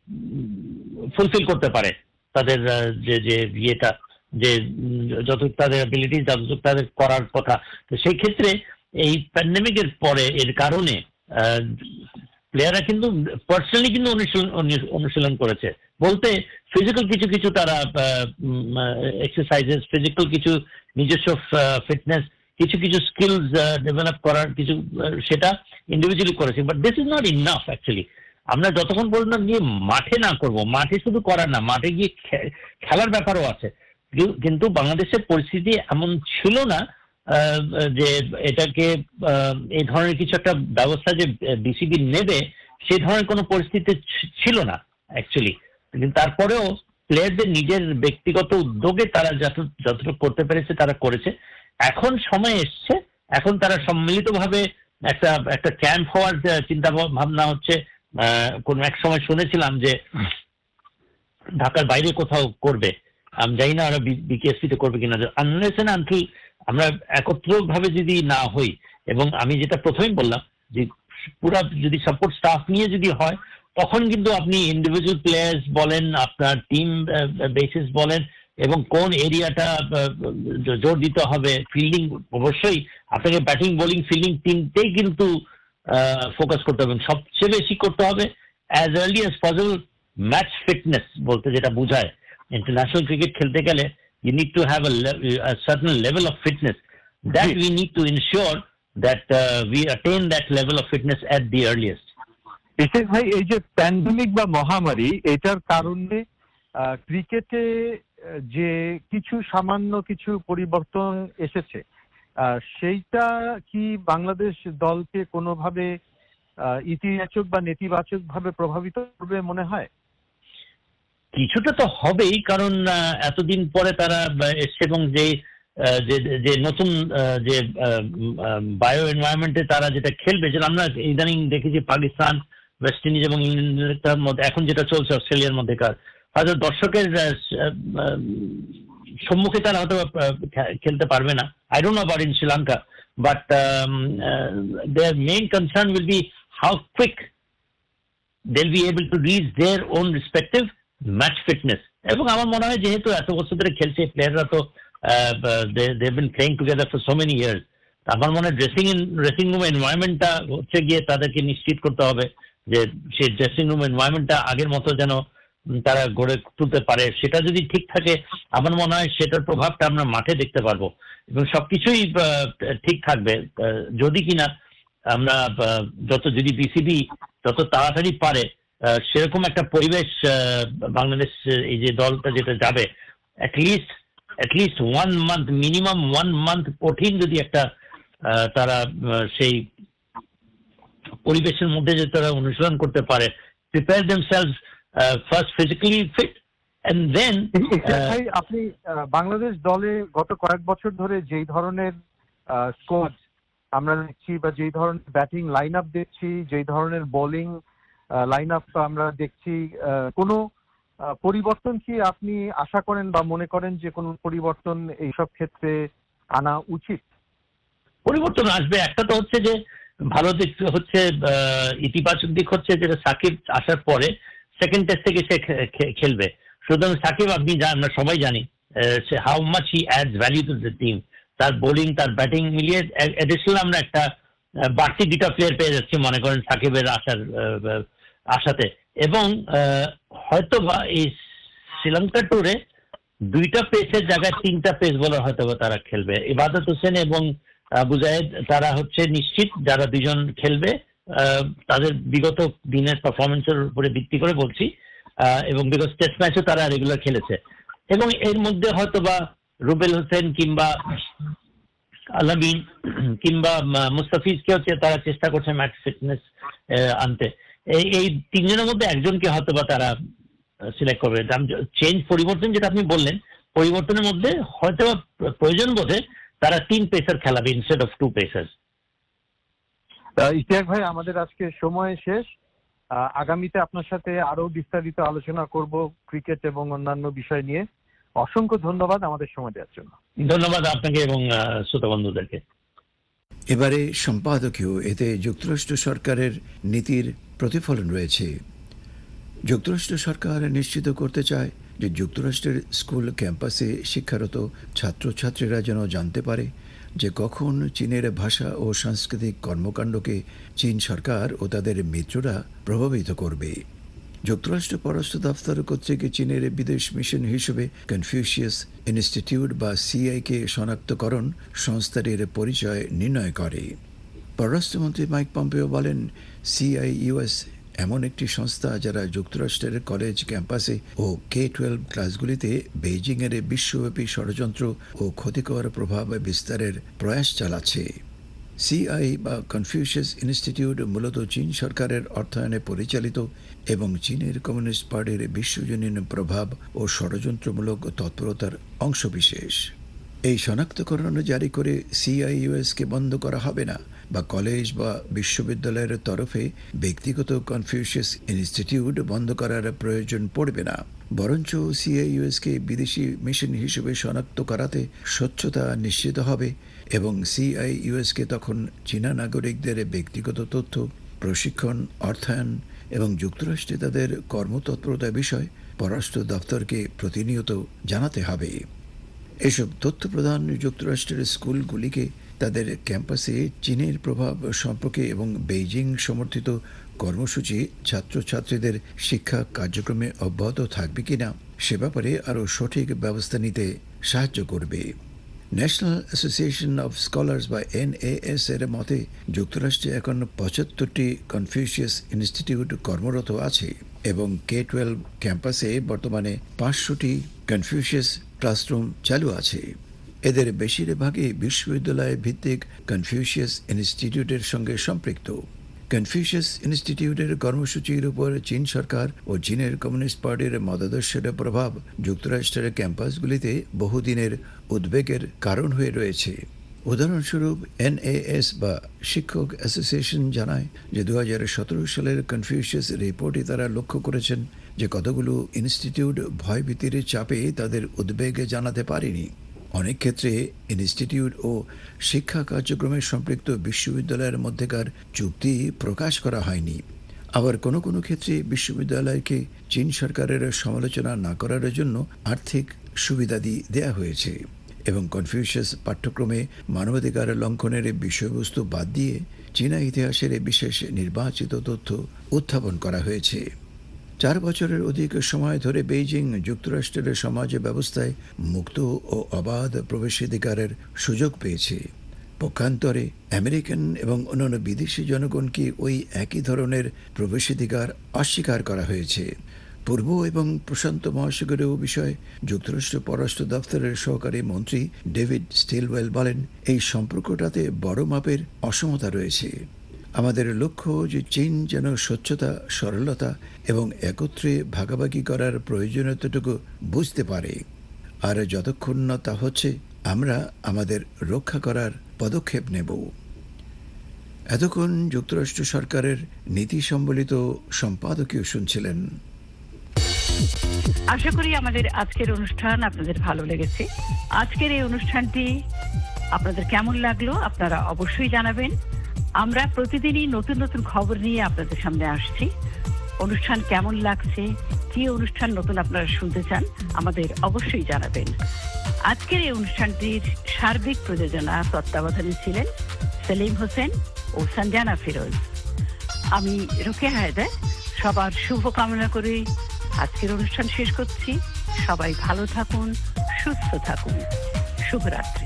ফুলফিল করতে পারে তাদের যে যে ইয়েটা, যে যতটুকু তাদের অ্যাবিলিটি যতটুকু তাদের করার কথা। তো সেই ক্ষেত্রে এই প্যান্ডেমিকের পরে এর কারণে প্লেয়াররা কিন্তু পার্সোনালি কিন্তু অনুশীলন অনুশীলন করেছে, বলতে ফিজিক্যাল কিছু কিছু তারা এক্সারসাইজেস, ফিজিক্যাল কিছু নিজস্ব ফিটনেস, কিছু কিছু স্কিলস ডেভেলপ করার কিছু, সেটা ইন্ডিভিজুয়ালি করেছে। But this is not enough actually. আমরা যতক্ষণ পর্যন্ত গিয়ে মাঠে না করব, মাঠে শুধু করার না, মাঠে গিয়ে খেলার ব্যাপারও আছে, কিন্তু বাংলাদেশের পরিস্থিতি এমন ছিল না যে এটাকে এই ধরনের কিছু একটা ব্যবস্থা যে বিসিবি নেবে, সেই ধরনের কোনো পরিস্থিতি ছিল না অ্যাকচুয়ালি। কিন্তু তারপরেও প্লেয়ারদের নিজের ব্যক্তিগত উদ্যোগে তারা যত যতটুকু করতে পেরেছে তারা করেছে। এখন সময় এসছে, এখন তারা সম্মিলিতভাবে একটা একটা ক্যাম্প হওয়ার চিন্তা ভাবনা হচ্ছে। কোন এক সময় শুনেছিলাম যে ঢাকার বাইরে কোথাও করবে, আমি জানি না ওরা বিকেএসপিতে করবে কিনা। আনলেস এন্ড আনটিল আমরা একত্র ভাবে যদি না হই, এবং আমি যেটা প্রথমেই বললাম যে পুরা যদি সাপোর্ট স্টাফ নিয়ে যদি হয়, তখন কিন্তু আপনি ইন্ডিভিজুয়াল প্লেয়ার্স বলেন, আপনার টিম বেসিস বলেন, এবং কোন এরিয়াটা জোর দিতে হবে, ফিল্ডিং অবশ্যই আপনাকে ব্যাটিং বোলিং ফিল্ডিং তিনটেই কিন্তু ফোকাস করতে হবে, সবচেয়ে বেশি করতে হবে as early as possible match fitness বলতে যেটা বোঝায়। ইন্টারন্যাশনাল ক্রিকেট খেলতে গেলে you need to have a, le- a certain level of fitness that we need to ensure that uh, we attain that level of fitness at the earliest. বিশেষ ভাই, এই যে pandemic বা মহামারী, এটার কারণে ক্রিকেটে যে কিছু সামান্য কিছু পরিবর্তন এসেছে, সেইটা কি বাংলাদেশ দলকে কোনোভাবে ইতিবাচক বা নেতিবাচক ভাবে প্রভাবিত করবে মনে হয়? কিছুটা তো হবেই, কারণ এতদিন পরে তারা এসছে, এবং যে যে নতুন যে বায়ো এনভায়রনমেন্টে তারা যেটা খেলবে, যেটা আমরা ইদানিং দেখেছি পাকিস্তান, ওয়েস্ট ইন্ডিজ এবং ইংল্যান্ডের মধ্যে এখন যেটা চলছে অস্ট্রেলিয়ার মধ্যেকার, হয়তো দর্শকের সম্মুখে তারা হয়তো খেলতে পারবে না। I don't know about in Sri Lanka, but their main concern will be how quick they will be able to reach their own respective match fitness. এবং আমার মনে হয় যেহেতু এত বছর ধরে খেলছে প্লেয়াররা, তো they have been playing together for so many years, আমার মনে হয় ড্রেসিং ইন ড্রেসিং রুম এনভায়রনমেন্টটা হচ্ছে গিয়ে তাদেরকে নিশ্চিত করতে হবে যে সেই ড্রেসিং রুম এনভায়রনমেন্টটা আগের মতো যেন তারা গড়ে তুলতে পারে। সেটা যদি ঠিক থাকে, আমার মনে হয় সেটার প্রভাবটা আমরা মাঠে দেখতে পারবো, এবং সবকিছুই ঠিক থাকবে যদি কিনা আমরা যত যদি বিসিবি যত তাড়াতাড়ি পারে সেরকম একটা পরিবেশ বাংলাদেশ এই যে দলটা যেটা যাবে, at least at least one month minimum one month কঠিন যদি একটা তারা সেই পরিবেশের মধ্যে যে তারা অনুশীলন করতে পারে, prepare themselves first physically fit and then. আপনি বাংলাদেশ দলে গত কয়েক বছর ধরে যেই ধরনের স্কোয়াড আমরা দেখছি, বা যেই ধরনের ব্যাটিং লাইন আপ দেখছি, যেই ধরনের বোলিং লাইন আপ আমরা দেখছি, কোনো পরিবর্তন কি আপনি আশা করেন বা মনে করেন যে কোনো পরিবর্তন এইসব ক্ষেত্রে আনা উচিত? পরিবর্তন আসবে। একটা তো হচ্ছে যে ভালো দিক হচ্ছে, ইতিবাচক দিক হচ্ছে যেটা সাকিব আসার পরে সেকেন্ড টেস্ট থেকে সে খেলবে। সুতরাং সাকিব আপনি আমরা সবাই জানি how much he adds value to the team, তার বোলিং তার ব্যাটিং মিলিয়ে এডিশনাল আমরা একটা বাড়তি দুটা প্লেয়ার পেয়ে যাচ্ছি মনে করেন সাকিবের আসার আশাতে। এবং হয়তো বা এই শ্রীলঙ্কা ট্যুরে দুইটা পেসের জায়গায় তিনটা পেস বোলার হয়তো বা তারা খেলবে। ইবাদত হোসেন এবং আবু জায়েদ তারা হচ্ছে নিশ্চিত যারা দুজন খেলবে, তাদের বিগত দিনের পারফরমেন্সের উপরে ভিত্তি করে বলছি, এবং বিগত টেস্ট ম্যাচও তারা রেগুলার খেলেছে। এবং এর মধ্যে হয়তো বা রুবেল হোসেন কিংবা আলামিন কিংবা মুস্তাফিজকে হচ্ছে তারা চেষ্টা করছে ম্যাচ ফিটনেস আনতে, এই এই তিনজনের মধ্যে একজনকে হয়তো বা তারা সিলেক্ট করবে। চেঞ্জ পরিবর্তন যেটা আপনি বললেন, পরিবর্তনের মধ্যে হয়তো প্রয়োজন বোধে তারা তিন পেসার খেলাবে instead of two pacer. Ishtiaq ভাই, আমাদের আজকে সময় শেষ। আগামীতে আপনার সাথে আরো বিস্তারিত আলোচনা করব ক্রিকেট এবং অন্যান্য বিষয় নিয়ে। অসংখ্য ধন্যবাদ আমাদের সময় দেওয়ার জন্য। ধন্যবাদ আপনাকে এবং শ্রোতা বন্ধুদেরকে। এবারে সম্পাদকীয়, এতে যুক্তরাষ্ট্র সরকারের নীতির প্রতিফলন রয়েছে। যুক্তরাষ্ট্র সরকার নিশ্চিত করতে চায় যে যুক্তরাষ্ট্রের স্কুল ক্যাম্পাসে শিক্ষারত ছাত্রছাত্রীরা যেন জানতে পারে যে কখন চীনের ভাষা ও সাংস্কৃতিক কর্মকাণ্ডকে চীন সরকার ও তাদের মিত্ররা প্রভাবিত করবে। যুক্তরাষ্ট্র পররাষ্ট্র দপ্তর কর্তৃক চীনের বিদেশ মিশন হিসেবে কনফিউশিয়াস ইনস্টিটিউট বা সিআইকে শনাক্তকরণ সংস্থাটির পরিচয় নির্ণয় করে। পররাষ্ট্রমন্ত্রী মাইক পম্পেও বলেন, সিআইইউএস এমন একটি সংস্থা যারা যুক্তরাষ্ট্রের কলেজ ক্যাম্পাসে ও কে টুয়েলভ ক্লাসগুলিতে বেইজিংয়ের বিশ্বব্যাপী ষড়যন্ত্র ও ক্ষতিকর প্রভাব বিস্তারের প্রয়াস চালাচ্ছে। সিআই বা কনফিউশিয়াস ইনস্টিটিউট মূলত চীন সরকারের অর্থায়নে পরিচালিত এবং চীনের কমিউনিস্ট পার্টির বিশ্বজনীন প্রভাব ও ষড়যন্ত্রমূলক তৎপরতার অংশবিশেষ। এই শনাক্তকরণ জারি করে সিআইইউএসকে বন্ধ করা হবে না বা কলেজ বা বিশ্ববিদ্যালয়ের তরফে ব্যক্তিগত কনফিউশিয়াস ইনস্টিটিউট বন্ধ করার প্রয়োজন পড়বে না, বরঞ্চ সিআইইউএসকে বিদেশি মিশন হিসেবে শনাক্ত করাতে স্বচ্ছতা নিশ্চিত হবে এবং সিআইইউএসকে তখন চীনা নাগরিকদের ব্যক্তিগত তথ্য, প্রশিক্ষণ, অর্থায়ন এবং যুক্তরাষ্ট্রে তাদের কর্মতৎপরতা বিষয় পররাষ্ট্র দপ্তরকে প্রতিনিয়ত জানাতে হবে। এসব তথ্য প্রদান যুক্তরাষ্ট্রের স্কুলগুলিকে তাদের ক্যাম্পাসে চীনের প্রভাব সম্পর্কে এবং বেইজিং সমর্থিত কর্মসূচি ছাত্রছাত্রীদের শিক্ষা কার্যক্রমে অব্যাহত থাকবে কিনা সে ব্যাপারে আরও সঠিক ব্যবস্থা নিতে সাহায্য করবে। ন্যাশনাল অ্যাসোসিয়েশন অফ স্কলার্স বা এনএএস এর মতে যুক্তরাষ্ট্রে এখন পঁচাত্তরটি কনফিউশিয়াস ইনস্টিটিউট কর্মরত আছে এবং কে টুয়েলভ ক্যাম্পাসে বর্তমানে পাঁচশোটি কনফিউশিয়াস ক্লাসরুম চালু আছে। এদের বেশিরভাগই বিশ্ববিদ্যালয় ভিত্তিক কনফিউশিয়াস ইনস্টিটিউটের সঙ্গে সম্পৃক্ত। কনফিউশিয়াস ইনস্টিটিউটের কর্মসূচির উপর চীন সরকার ও চীনের কমিউনিস্ট পার্টির মতাদর্শের প্রভাব যুক্তরাষ্ট্রের ক্যাম্পাসগুলিতে বহুদিনের উদ্বেগের কারণ হয়ে রয়েছে। উদাহরণস্বরূপ এনএএস বা শিক্ষক অ্যাসোসিয়েশন জানায় যে দু হাজার সতেরো সালের কনফিউশিয়াস রিপোর্টে তারা লক্ষ্য করেছেন যে কতগুলো ইনস্টিটিউট ভয়ভীতির চাপে তাদের উদ্বেগ জানাতে পারেনি। অনেক ক্ষেত্রে ইনস্টিটিউট ও শিক্ষা কার্যক্রমে সম্পৃক্ত বিশ্ববিদ্যালয়ের মধ্যেকার চুক্তি প্রকাশ করা হয়নি। আবার কোনো কোনো ক্ষেত্রে বিশ্ববিদ্যালয়কে চীন সরকারের সমালোচনা না করার জন্য আর্থিক সুবিধাদি দেয়া হয়েছে এবং কনফিউশিয়াস পাঠ্যক্রমে মানবাধিকার লঙ্ঘনের বিষয়বস্তু বাদ দিয়ে চীনা ইতিহাসের বিশেষ নির্বাচিত তথ্য উত্থাপন করা হয়েছে। চার বছরের অধিক সময় ধরে বেইজিং যুক্তরাষ্ট্রের সমাজ ব্যবস্থায় মুক্ত ও অবাধ প্রবেশাধিকারের সুযোগ পেয়েছে। পক্ষান্তরে আমেরিকান এবং অন্যান্য বিদেশি জনগণকে ওই একই ধরনের প্রবেশাধিকার অস্বীকার করা হয়েছে। পূর্ব এবং প্রশান্ত মহাসাগরীয় বিষয়ে যুক্তরাষ্ট্র পররাষ্ট্র দপ্তরের সহকারী মন্ত্রী ডেভিড স্টিলওয়েল বলেন, এই সম্পর্কটাতে বড় মাপের অসমতা রয়েছে। আমাদের লক্ষ্য যে চীন যেন স্বচ্ছতা, সরলতা এবং একত্রে ভাগাভাগি করার প্রয়োজনীয়তাটুকু বুঝতে পারে, আর যতক্ষণ না তা হচ্ছে আমরা আমাদের রক্ষা করার পদক্ষেপ নেব। এতক্ষণ যুক্তরাষ্ট্র সরকারের নীতি সম্বলিত সম্পাদকীয় শুনছিলেন। আশা করি আমাদের আজকের অনুষ্ঠান আপনাদের ভালো লেগেছে। আজকের এই অনুষ্ঠানটি আপনাদের কেমন লাগলো আপনারা অবশ্যই জানাবেন। আমরা প্রতিদিনই নতুন নতুন খবর নিয়ে আপনাদের সামনে আসছি। অনুষ্ঠান কেমন লাগছে, কি অনুষ্ঠান নতুন আপনারা শুনতে চান, আমাদের অবশ্যই জানাবেন। আজকের এই অনুষ্ঠানটির সার্বিক প্রযোজনা তত্ত্বাবধানে ছিলেন সেলিম হোসেন ও সঞ্জানা ফিরোজ। আমি রোকেয়া হায়দার সবার শুভ কামনা করে আজকের অনুষ্ঠান শেষ করছি। সবাই ভালো থাকুন, সুস্থ থাকুন। শুভরাত্রি।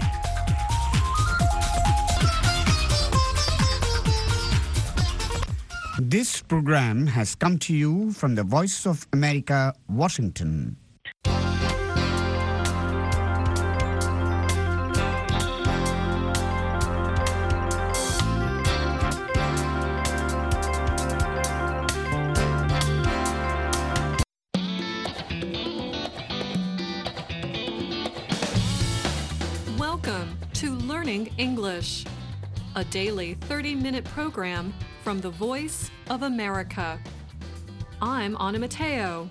This program has come to you from the Voice of America, Washington. Learning English, a daily thirty-minute program from the Voice of America. I'm Anna Mateo.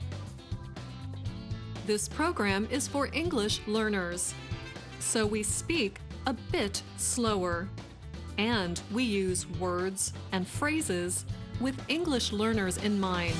This program is for English learners, so we speak a bit slower, and we use words and phrases with English learners in mind.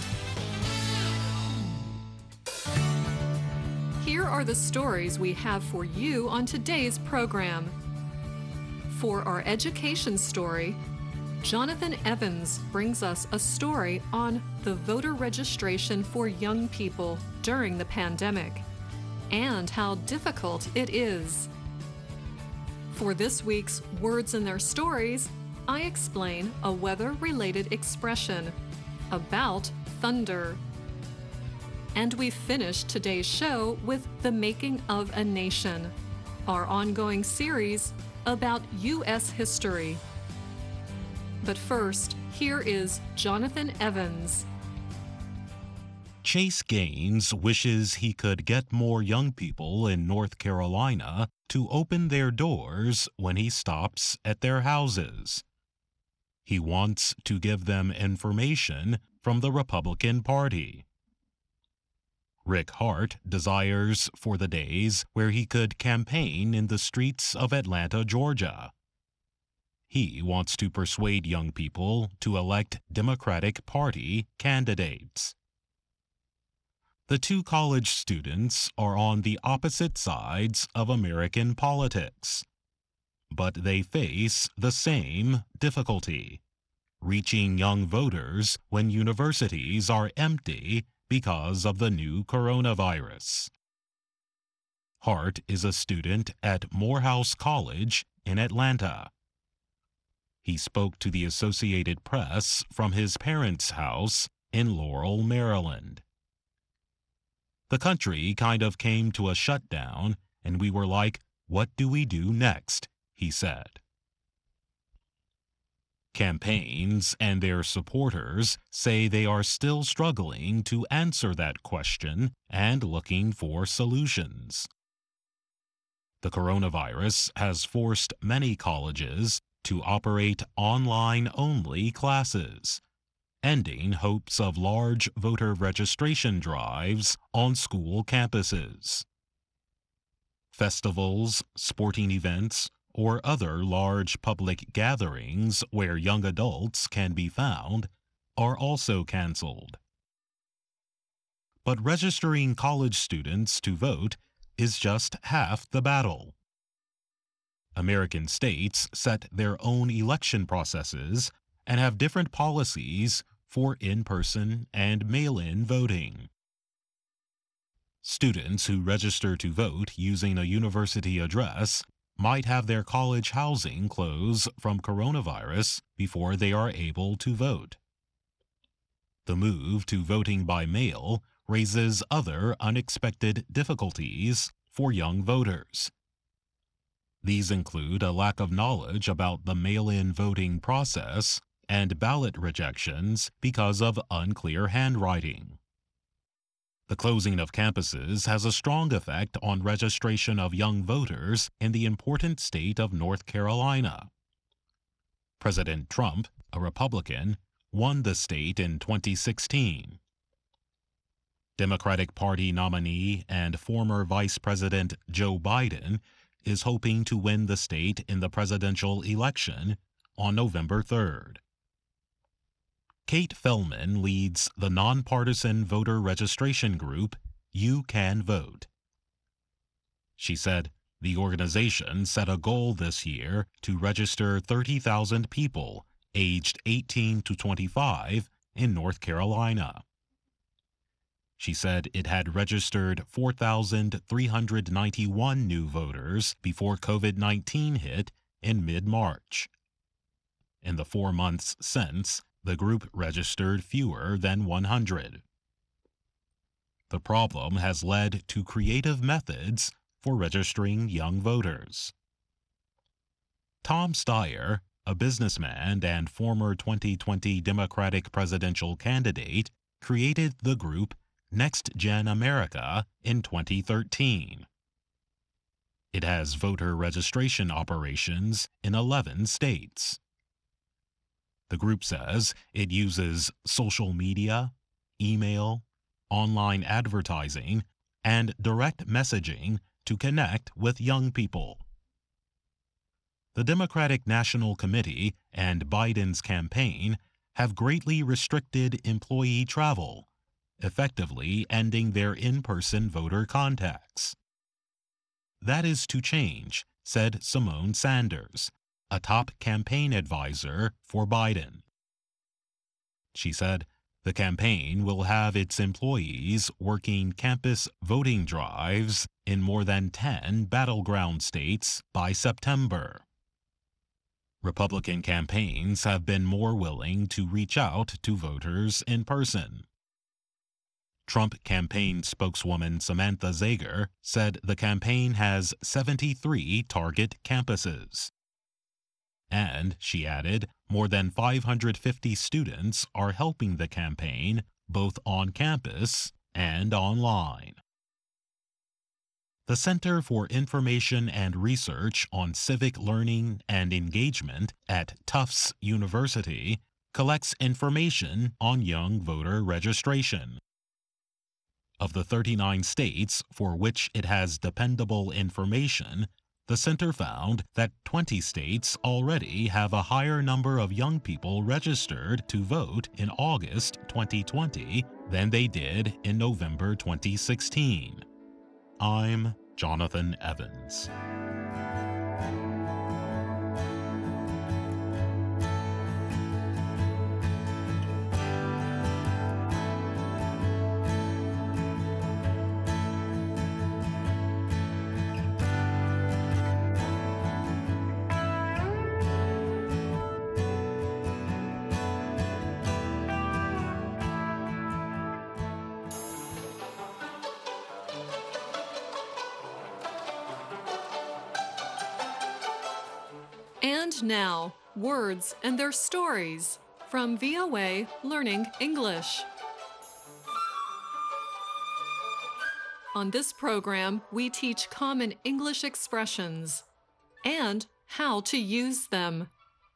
Here are the stories we have for you on today's program. For our education story, Jonathan Evans brings us a story on the voter registration for young people during the pandemic and how difficult it is. For this week's Words in Their Stories, I explain a weather-related expression about thunder. And we finish today's show with The Making of a Nation, our ongoing series about U S history. But first, here is Jonathan Evans. Chase Gaines wishes he could get more young people in North Carolina to open their doors when he stops at their houses. He wants to give them information from the Republican Party. Rick Hart desires for the days where he could campaign in the streets of Atlanta, Georgia. He wants to persuade young people to elect Democratic Party candidates. The two college students are on the opposite sides of American politics, but they face the same difficulty: reaching young voters when universities are empty because of the new coronavirus. Hart is a student at Morehouse College in Atlanta. He spoke to the Associated Press from his parents' house in Laurel, Maryland. The country kind of came to a shutdown, and we were like, what do we do next? He said. Campaigns and their supporters say they are still struggling to answer that question and looking for solutions. The coronavirus has forced many colleges to operate online-only classes, ending hopes of large voter registration drives on school campuses. Festivals, sporting events, or other large public gatherings where young adults can be found are also canceled. But registering college students to vote is just half the battle. American states set their own election processes and have different policies for in-person and mail-in voting. Students who register to vote using a university address might have their college housing close from coronavirus before they are able to vote. The move to voting by mail raises other unexpected difficulties for young voters. These include a lack of knowledge about the mail-in voting process and ballot rejections because of unclear handwriting. The closing of campuses has a strong effect on registration of young voters in the important state of North Carolina. President Trump, a Republican, won the state in twenty sixteen. Democratic Party nominee and former Vice President Joe Biden is hoping to win the state in the presidential election on November third. Kate Fellman leads the nonpartisan voter registration group You Can Vote. She said the organization set a goal this year to register thirty thousand people aged eighteen to twenty-five in North Carolina. She said it had registered four thousand three hundred ninety-one new voters before COVID nineteen hit in mid-March. In the four months since, the group registered fewer than one hundred. The problem has led to creative methods for registering young voters. Tom Steyer, a businessman and former twenty twenty Democratic presidential candidate, created the group Next Gen America in twenty thirteen. It has voter registration operations in eleven states. The group says it uses social media, email, online advertising, and direct messaging to connect with young people. The Democratic National Committee and Biden's campaign have greatly restricted employee travel, effectively ending their in-person voter contacts. That is to change, said Simone Sanders, a top campaign advisor for Biden. She said the campaign will have its employees working campus voting drives in more than ten battleground states by September. Republican campaigns have been more willing to reach out to voters in person. Trump campaign spokeswoman Samantha Zager said the campaign has seventy-three target campuses. And, she added, more than five hundred fifty students are helping the campaign both on campus and online. The Center for Information and Research on Civic Learning and Engagement at Tufts University collects information on young voter registration. Of the thirty-nine states for which it has dependable information, the center found that twenty states already have a higher number of young people registered to vote in August twenty twenty than they did in November twenty sixteen. I'm Jonathan Evans. And now, words and their stories from V O A Learning English. On this program, we teach common English expressions and how to use them.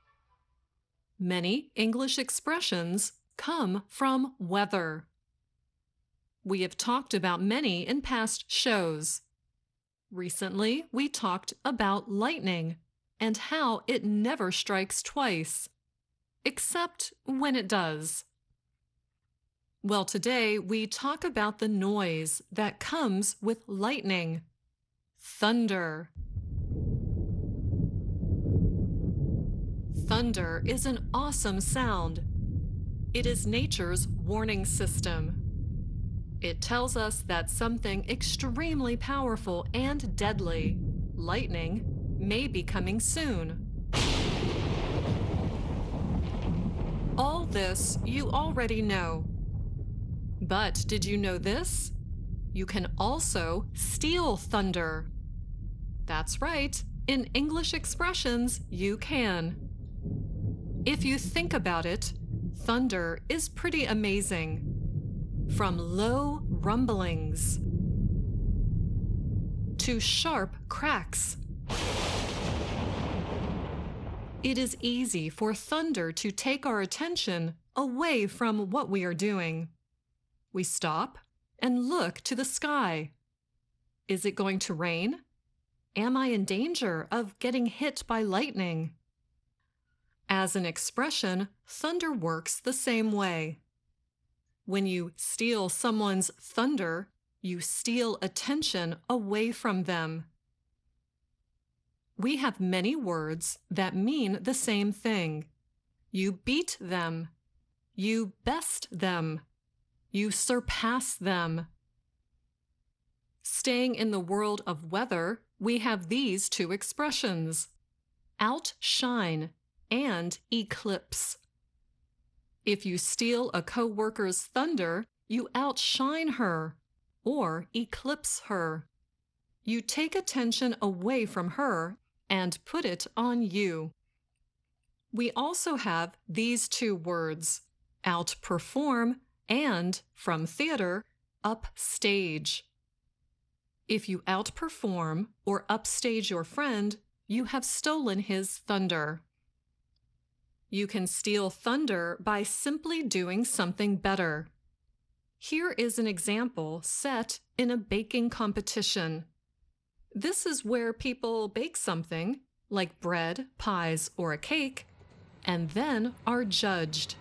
Many English expressions come from weather. We have talked about many in past shows. Recently, we talked about lightning and how it never strikes twice, except when it does. Well, today we talk about the noise that comes with lightning. Thunder. Thunder is an awesome sound. It is nature's warning system. It tells us that something extremely powerful and deadly, lightning, may be coming soon. All this you already know. But did you know this? You can also steal thunder. That's right, in English expressions you can. If you think about it, thunder is pretty amazing. From low rumblings to sharp cracks. It is easy for thunder to take our attention away from what we are doing. We stop and look to the sky. Is it going to rain? Am I in danger of getting hit by lightning? As an expression, thunder works the same way. When you steal someone's thunder, you steal attention away from them. We have many words that mean the same thing. You beat them. You best them. You surpass them. Staying in the world of weather, we have these two expressions: outshine and eclipse. If you steal a coworker's thunder, you outshine her or eclipse her. You take attention away from her and put it on you. We also have these two words, outperform and, from theater, upstage. If you outperform or upstage your friend, you have stolen his thunder. You can steal thunder by simply doing something better. Here is an example set in a baking competition. This is where people bake something, like bread, pies, or a cake, and then are judged.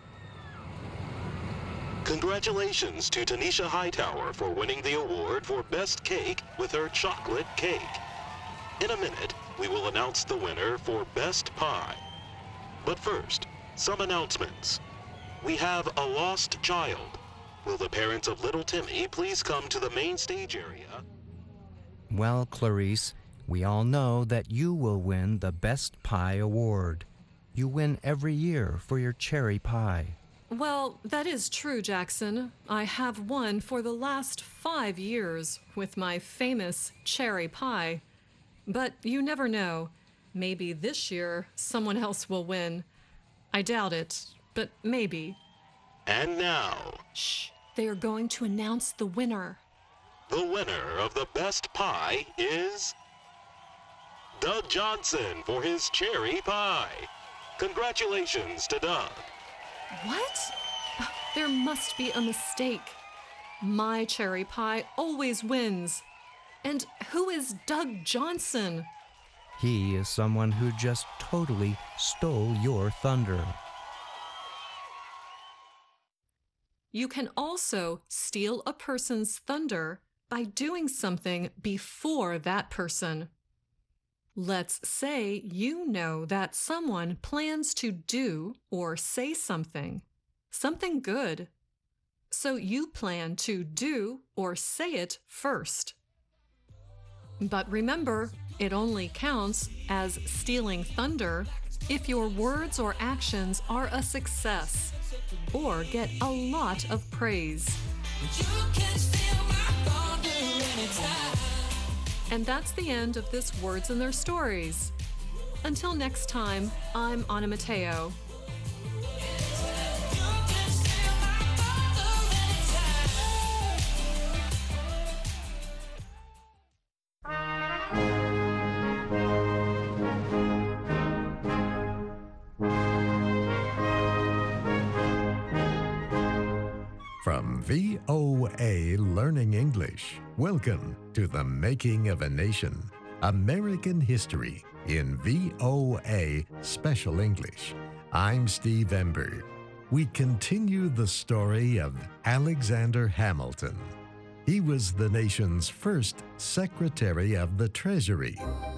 Congratulations to Tanisha Hightower for winning the award for Best Cake with her chocolate cake. In a minute, we will announce the winner for Best Pie. But first, some announcements. We have a lost child. Will the parents of little Timmy please come to the main stage area? Well, Clarice, we all know that you will win the Best Pie Award. You win every year for your cherry pie. Well, that is true, Jackson. I have won for the last five years with my famous cherry pie. But you never know. Maybe this year someone else will win. I doubt it, but maybe. And now... Shh, they are going to announce the winner. The winner of the Best Pie is... Doug Johnson for his cherry pie. Congratulations to Doug. What? There must be a mistake. My cherry pie always wins. And who is Doug Johnson? He is someone who just totally stole your thunder. You can also steal a person's thunder by doing something before that person. Let's say you know that someone plans to do or say something, something good. So you plan to do or say it first. But remember, it only counts as stealing thunder if your words or actions are a success or get a lot of praise. And that's the end of this Words and Their Stories. Until next time, I'm Anna Mateo. From V O A Learning English, welcome to The Making of a Nation, American History in V O A Special English. I'm Steve Ember. We continue the story of Alexander Hamilton. He was the nation's first Secretary of the Treasury.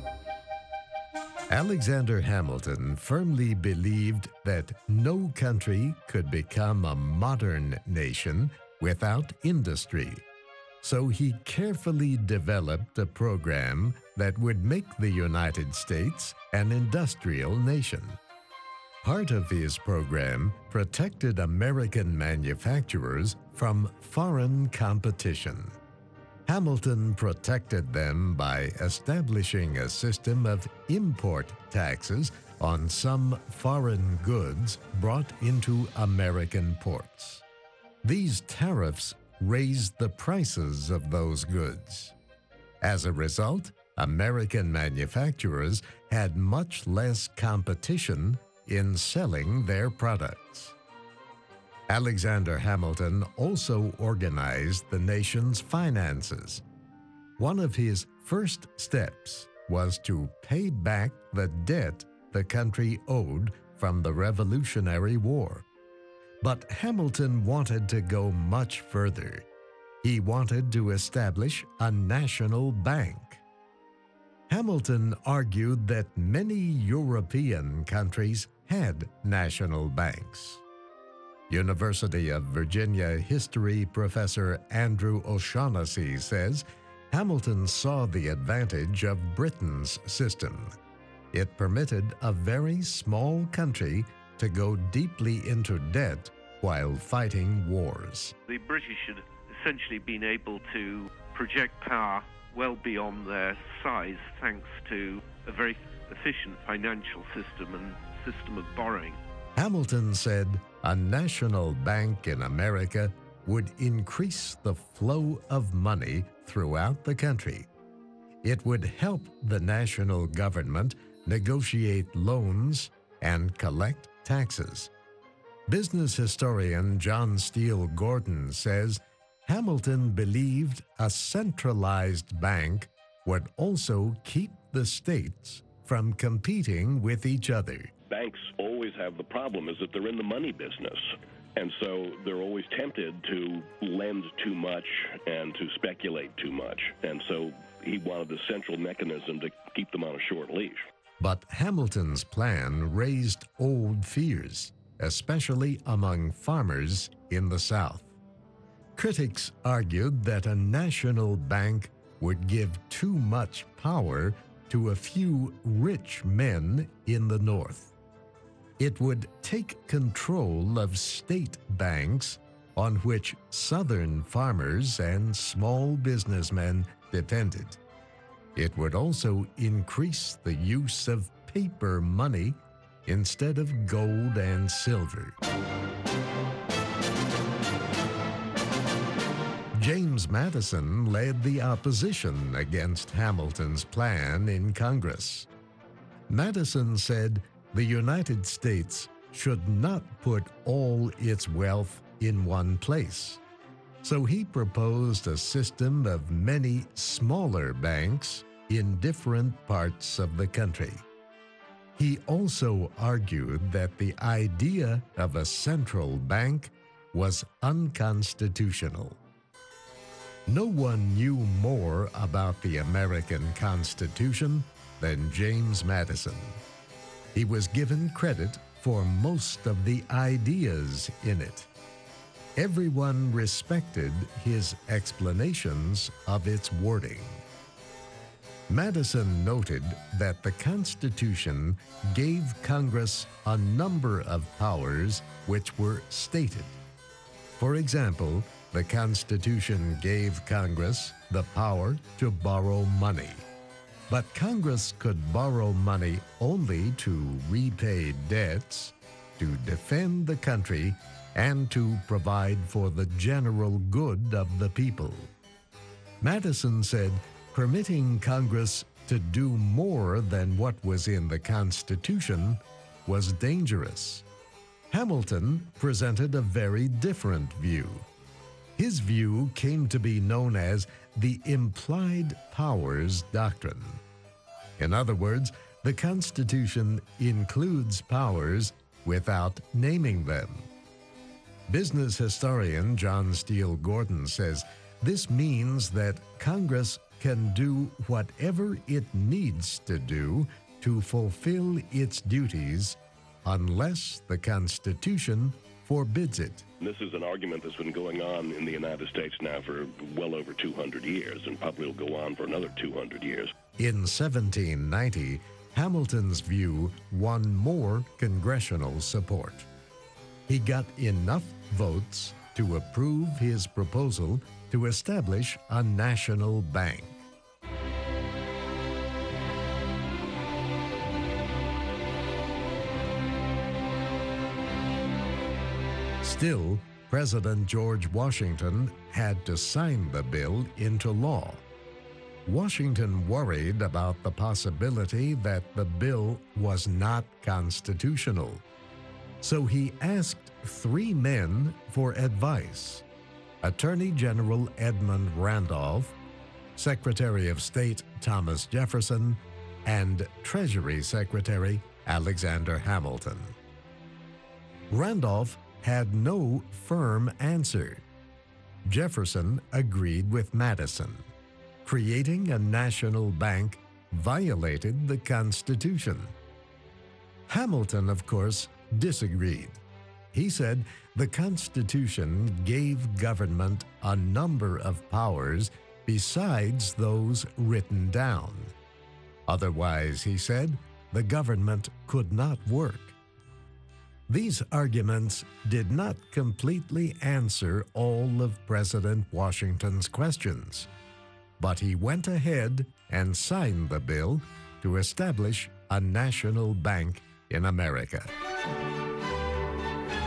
Alexander Hamilton firmly believed that no country could become a modern nation without industry. So he carefully developed a program that would make the United States an industrial nation. Part of his program protected American manufacturers from foreign competition. Hamilton protected them by establishing a system of import taxes on some foreign goods brought into American ports. These tariffs raised the prices of those goods. As a result, American manufacturers had much less competition in selling their products. Alexander Hamilton also organized the nation's finances. One of his first steps was to pay back the debt the country owed from the Revolutionary War. But Hamilton wanted to go much further. He wanted to establish a national bank. Hamilton argued that many European countries had national banks. University of Virginia history professor Andrew O'Shaughnessy says Hamilton saw the advantage of Britain's system. It permitted a very small country to go deeply into debt while fighting wars. The British had essentially been able to project power well beyond their size thanks to a very efficient financial system and system of borrowing. Hamilton said a national bank in America would increase the flow of money throughout the country. It would help the national government negotiate loans and collect taxes. Business historian John Steele Gordon says Hamilton believed a centralized bank would also keep the states from competing with each other. Banks always have the problem is that they're in the money business. And so they're always tempted to lend too much and to speculate too much. And so he wanted a central mechanism to keep them on a short leash. But Hamilton's plan raised old fears, especially among farmers in the South. Critics argued that a national bank would give too much power to a few rich men in the North. It would take control of state banks on which Southern farmers and small businessmen depended. It would also increase the use of paper money instead of gold and silver. James Madison led the opposition against Hamilton's plan in Congress. Madison said the United States should not put all its wealth in one place. So he proposed a system of many smaller banks in different parts of the country. He also argued that the idea of a central bank was unconstitutional. No one knew more about the American Constitution than James Madison. He was given credit for most of the ideas in it. Everyone respected his explanations of its wording. Madison noted that the Constitution gave Congress a number of powers which were stated. For example, the Constitution gave Congress the power to borrow money. But Congress could borrow money only to repay debts, to defend the country, and to provide for the general good of the people. Madison said permitting Congress to do more than what was in the Constitution was dangerous. Hamilton presented a very different view. His view came to be known as the implied powers doctrine. In other words, the Constitution includes powers without naming them. Business historian John Steele Gordon says this means that Congress can do whatever it needs to do to fulfill its duties unless the Constitution forbids it. This is an argument that's been going on in the United States now for well over two hundred years, and probably will go on for another two hundred years. In seventeen ninety, Hamilton's view won more congressional support. He got enough votes to approve his proposal to establish a national bank. Still, President George Washington had to sign the bill into law. Washington worried about the possibility that the bill was not constitutional. So he asked three men for advice: Attorney General Edmund Randolph, Secretary of State Thomas Jefferson, and Treasury Secretary Alexander Hamilton. Randolph had no firm answer. Jefferson agreed with Madison. Creating a national bank violated the Constitution. Hamilton, of course, disagreed. He said the Constitution gave government a number of powers besides those written down. Otherwise, he said, the government could not work. These arguments did not completely answer all of President Washington's questions, but he went ahead and signed the bill to establish a national bank in America.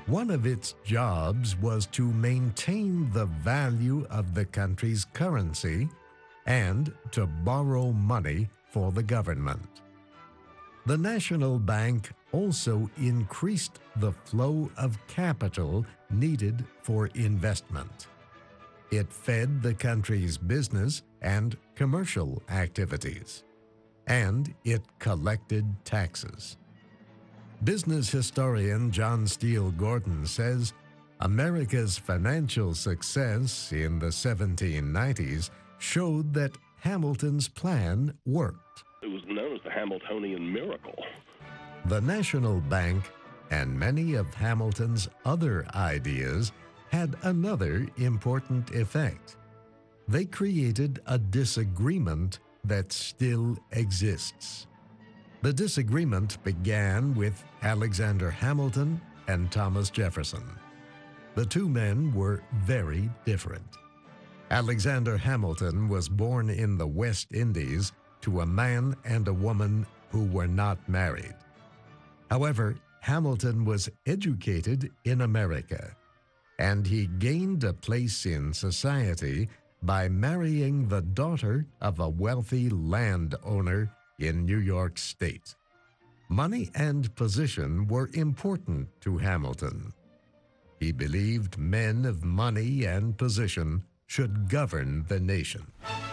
One of its jobs was to maintain the value of the country's currency and to borrow money for the government. The National Bank also increased the flow of capital needed for investment. It fed the country's business and commercial activities, and it collected taxes. Business historian John Steele Gordon says America's financial success in the seventeen nineties showed that Hamilton's plan worked. It was known as the Hamiltonian miracle. The National Bank and many of Hamilton's other ideas had another important effect. They created a disagreement that still exists. The disagreement began with Alexander Hamilton and Thomas Jefferson. The two men were very different. Alexander Hamilton was born in the West Indies to a man and a woman who were not married. However, Hamilton was educated in America, and he gained a place in society by marrying the daughter of a wealthy landowner in New York State. Money and position were important to Hamilton. He believed men of money and position should govern the nation.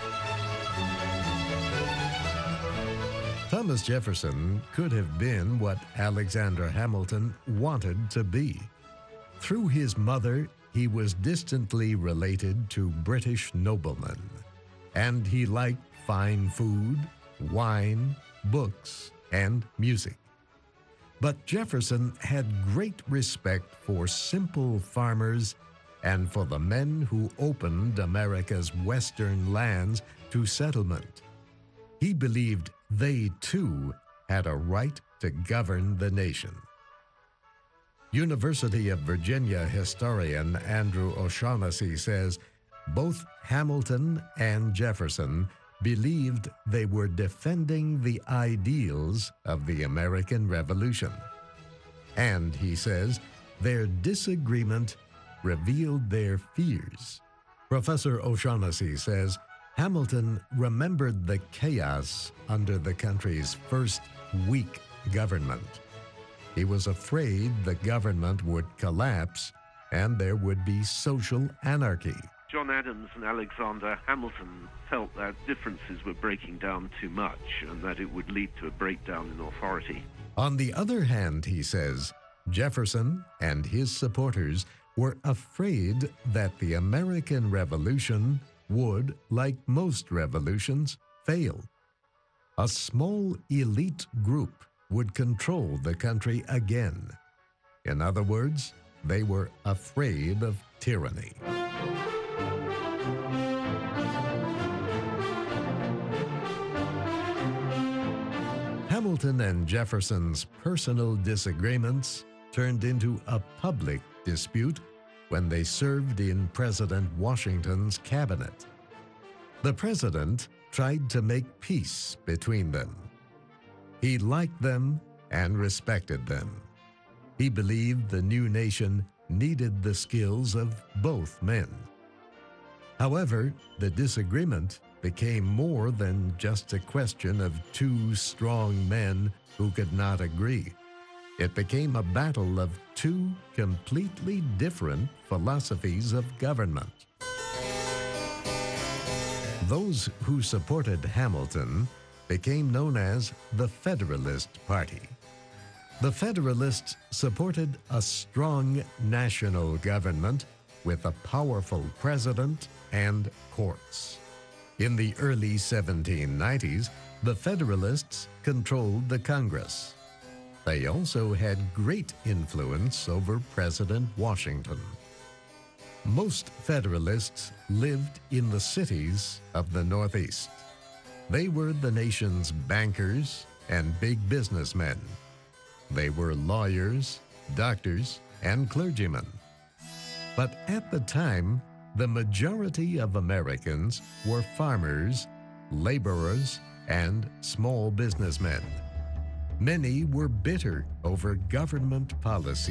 Thomas Jefferson could have been what Alexander Hamilton wanted to be. Through his mother, he was distantly related to British noblemen, and he liked fine food, wine, books, and music. But Jefferson had great respect for simple farmers and for the men who opened America's western lands to settlement. He believed they, too, had a right to govern the nation. University of Virginia historian Andrew O'Shaughnessy says both Hamilton and Jefferson believed they were defending the ideals of the American Revolution. And, he says, their disagreement revealed their fears. Professor O'Shaughnessy says Hamilton remembered the chaos under the country's first weak government. He was afraid the government would collapse and there would be social anarchy. John Adams and Alexander Hamilton felt that differences were breaking down too much and that it would lead to a breakdown in authority. On the other hand, he says, Jefferson and his supporters were afraid that the American Revolution would, like most revolutions, fail. A small elite group would control the country again. In other words, they were afraid of tyranny. Hamilton and Jefferson's personal disagreements turned into a public dispute when they served in President Washington's cabinet. The president tried to make peace between them. He liked them and respected them. He believed the new nation needed the skills of both men. However, the disagreement became more than just a question of two strong men who could not agree. It became a battle of two completely different philosophies of government. Those who supported Hamilton became known as the Federalist Party. The Federalists supported a strong national government with a powerful president and courts. In the early seventeen nineties, the Federalists controlled the Congress. They also had great influence over President Washington. Most Federalists lived in the cities of the Northeast. They were the nation's bankers and big businessmen. They were lawyers, doctors, and clergymen. But at the time, the majority of Americans were farmers, laborers, and small businessmen. Many were bitter over government policies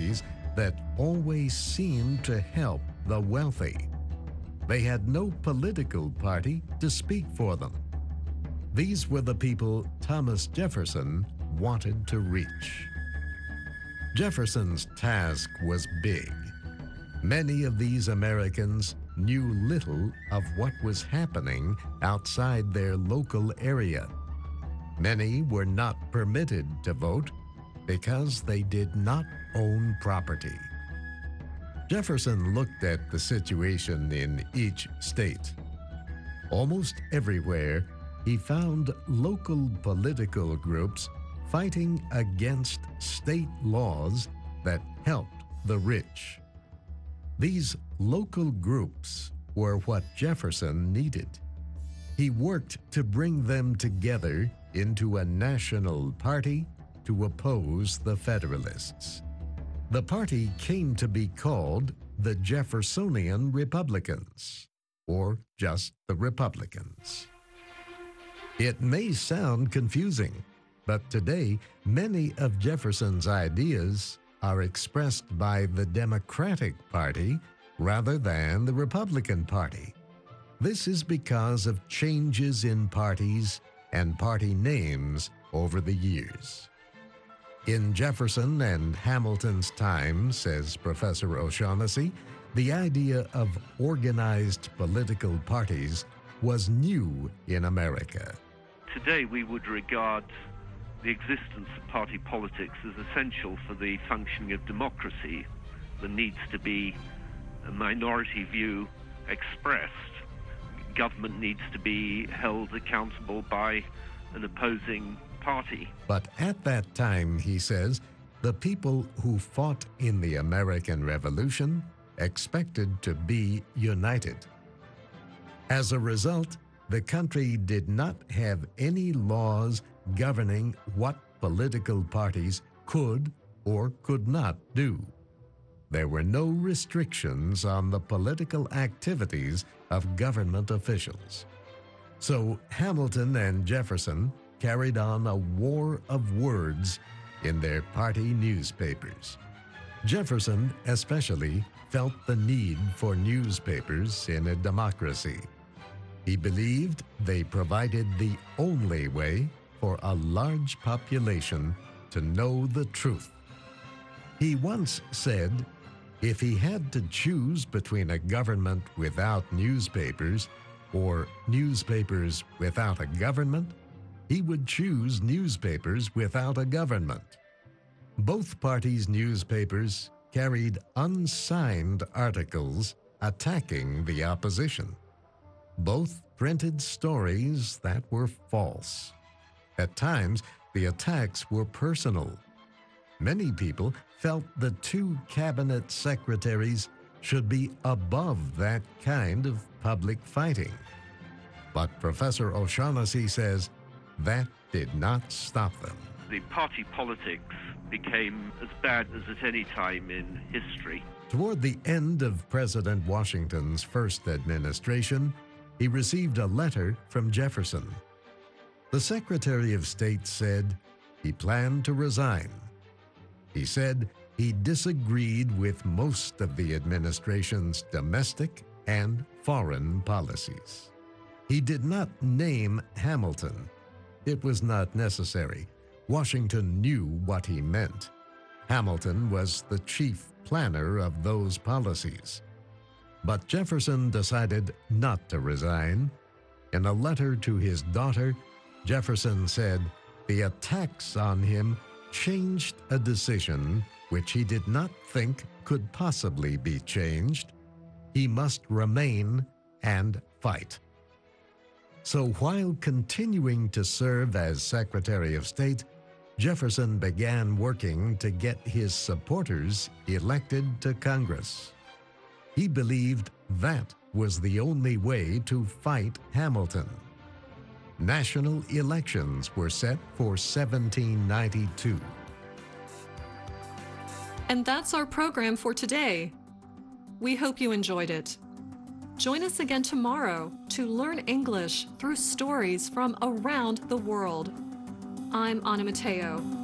that always seemed to help the wealthy. They had no political party to speak for them. These were the people Thomas Jefferson wanted to reach. Jefferson's task was big. Many of these Americans knew little of what was happening outside their local area. Many were not permitted to vote because they did not own property. Jefferson looked at the situation in each state. Almost everywhere, he found local political groups fighting against state laws that helped the rich. These local groups were what Jefferson needed. He worked to bring them together into a national party to oppose the Federalists. The party came to be called the Jeffersonian Republicans, or just the Republicans. It may sound confusing, but today many of Jefferson's ideas are expressed by the Democratic Party rather than the Republican Party. This is because of changes in parties and party names over the years. In Jefferson and Hamilton's time, says Professor O'Shaughnessy, the idea of organized political parties was new in America. Today we would regard the existence of party politics as essential for the functioning of democracy. There needs to be a minority view expressed. Government needs to be held accountable by an opposing party. But at that time, he says, the people who fought in the American Revolution expected to be united. As a result, the country did not have any laws governing what political parties could or could not do. There were no restrictions on the political activities of government officials. So Hamilton and Jefferson carried on a war of words in their party newspapers. Jefferson especially felt the need for newspapers in a democracy. He believed they provided the only way for a large population to know the truth. He once said, if he had to choose between a government without newspapers or newspapers without a government, he would choose newspapers without a government. Both parties' newspapers carried unsigned articles attacking the opposition. Both printed stories that were false. At times, the attacks were personal. Many people felt the two cabinet secretaries should be above that kind of public fighting. But Professor O'Shaughnessy says that did not stop them. The party politics became as bad as at any time in history. Toward the end of President Washington's first administration, he received a letter from Jefferson. The Secretary of State said he planned to resign. He said he disagreed with most of the administration's domestic and foreign policies. He did not name Hamilton. It was not necessary. Washington knew what he meant. Hamilton was the chief planner of those policies. But Jefferson decided not to resign. In a letter to his daughter, Jefferson said the attacks on him changed a decision which he did not think could possibly be changed. He must remain and fight. So while continuing to serve as Secretary of State, Jefferson began working to get his supporters elected to Congress. He believed that was the only way to fight Hamilton. National elections were set for seventeen ninety-two. And that's our program for today. We hope you enjoyed it. Join us again tomorrow to learn English through stories from around the world. I'm Anna Mateo.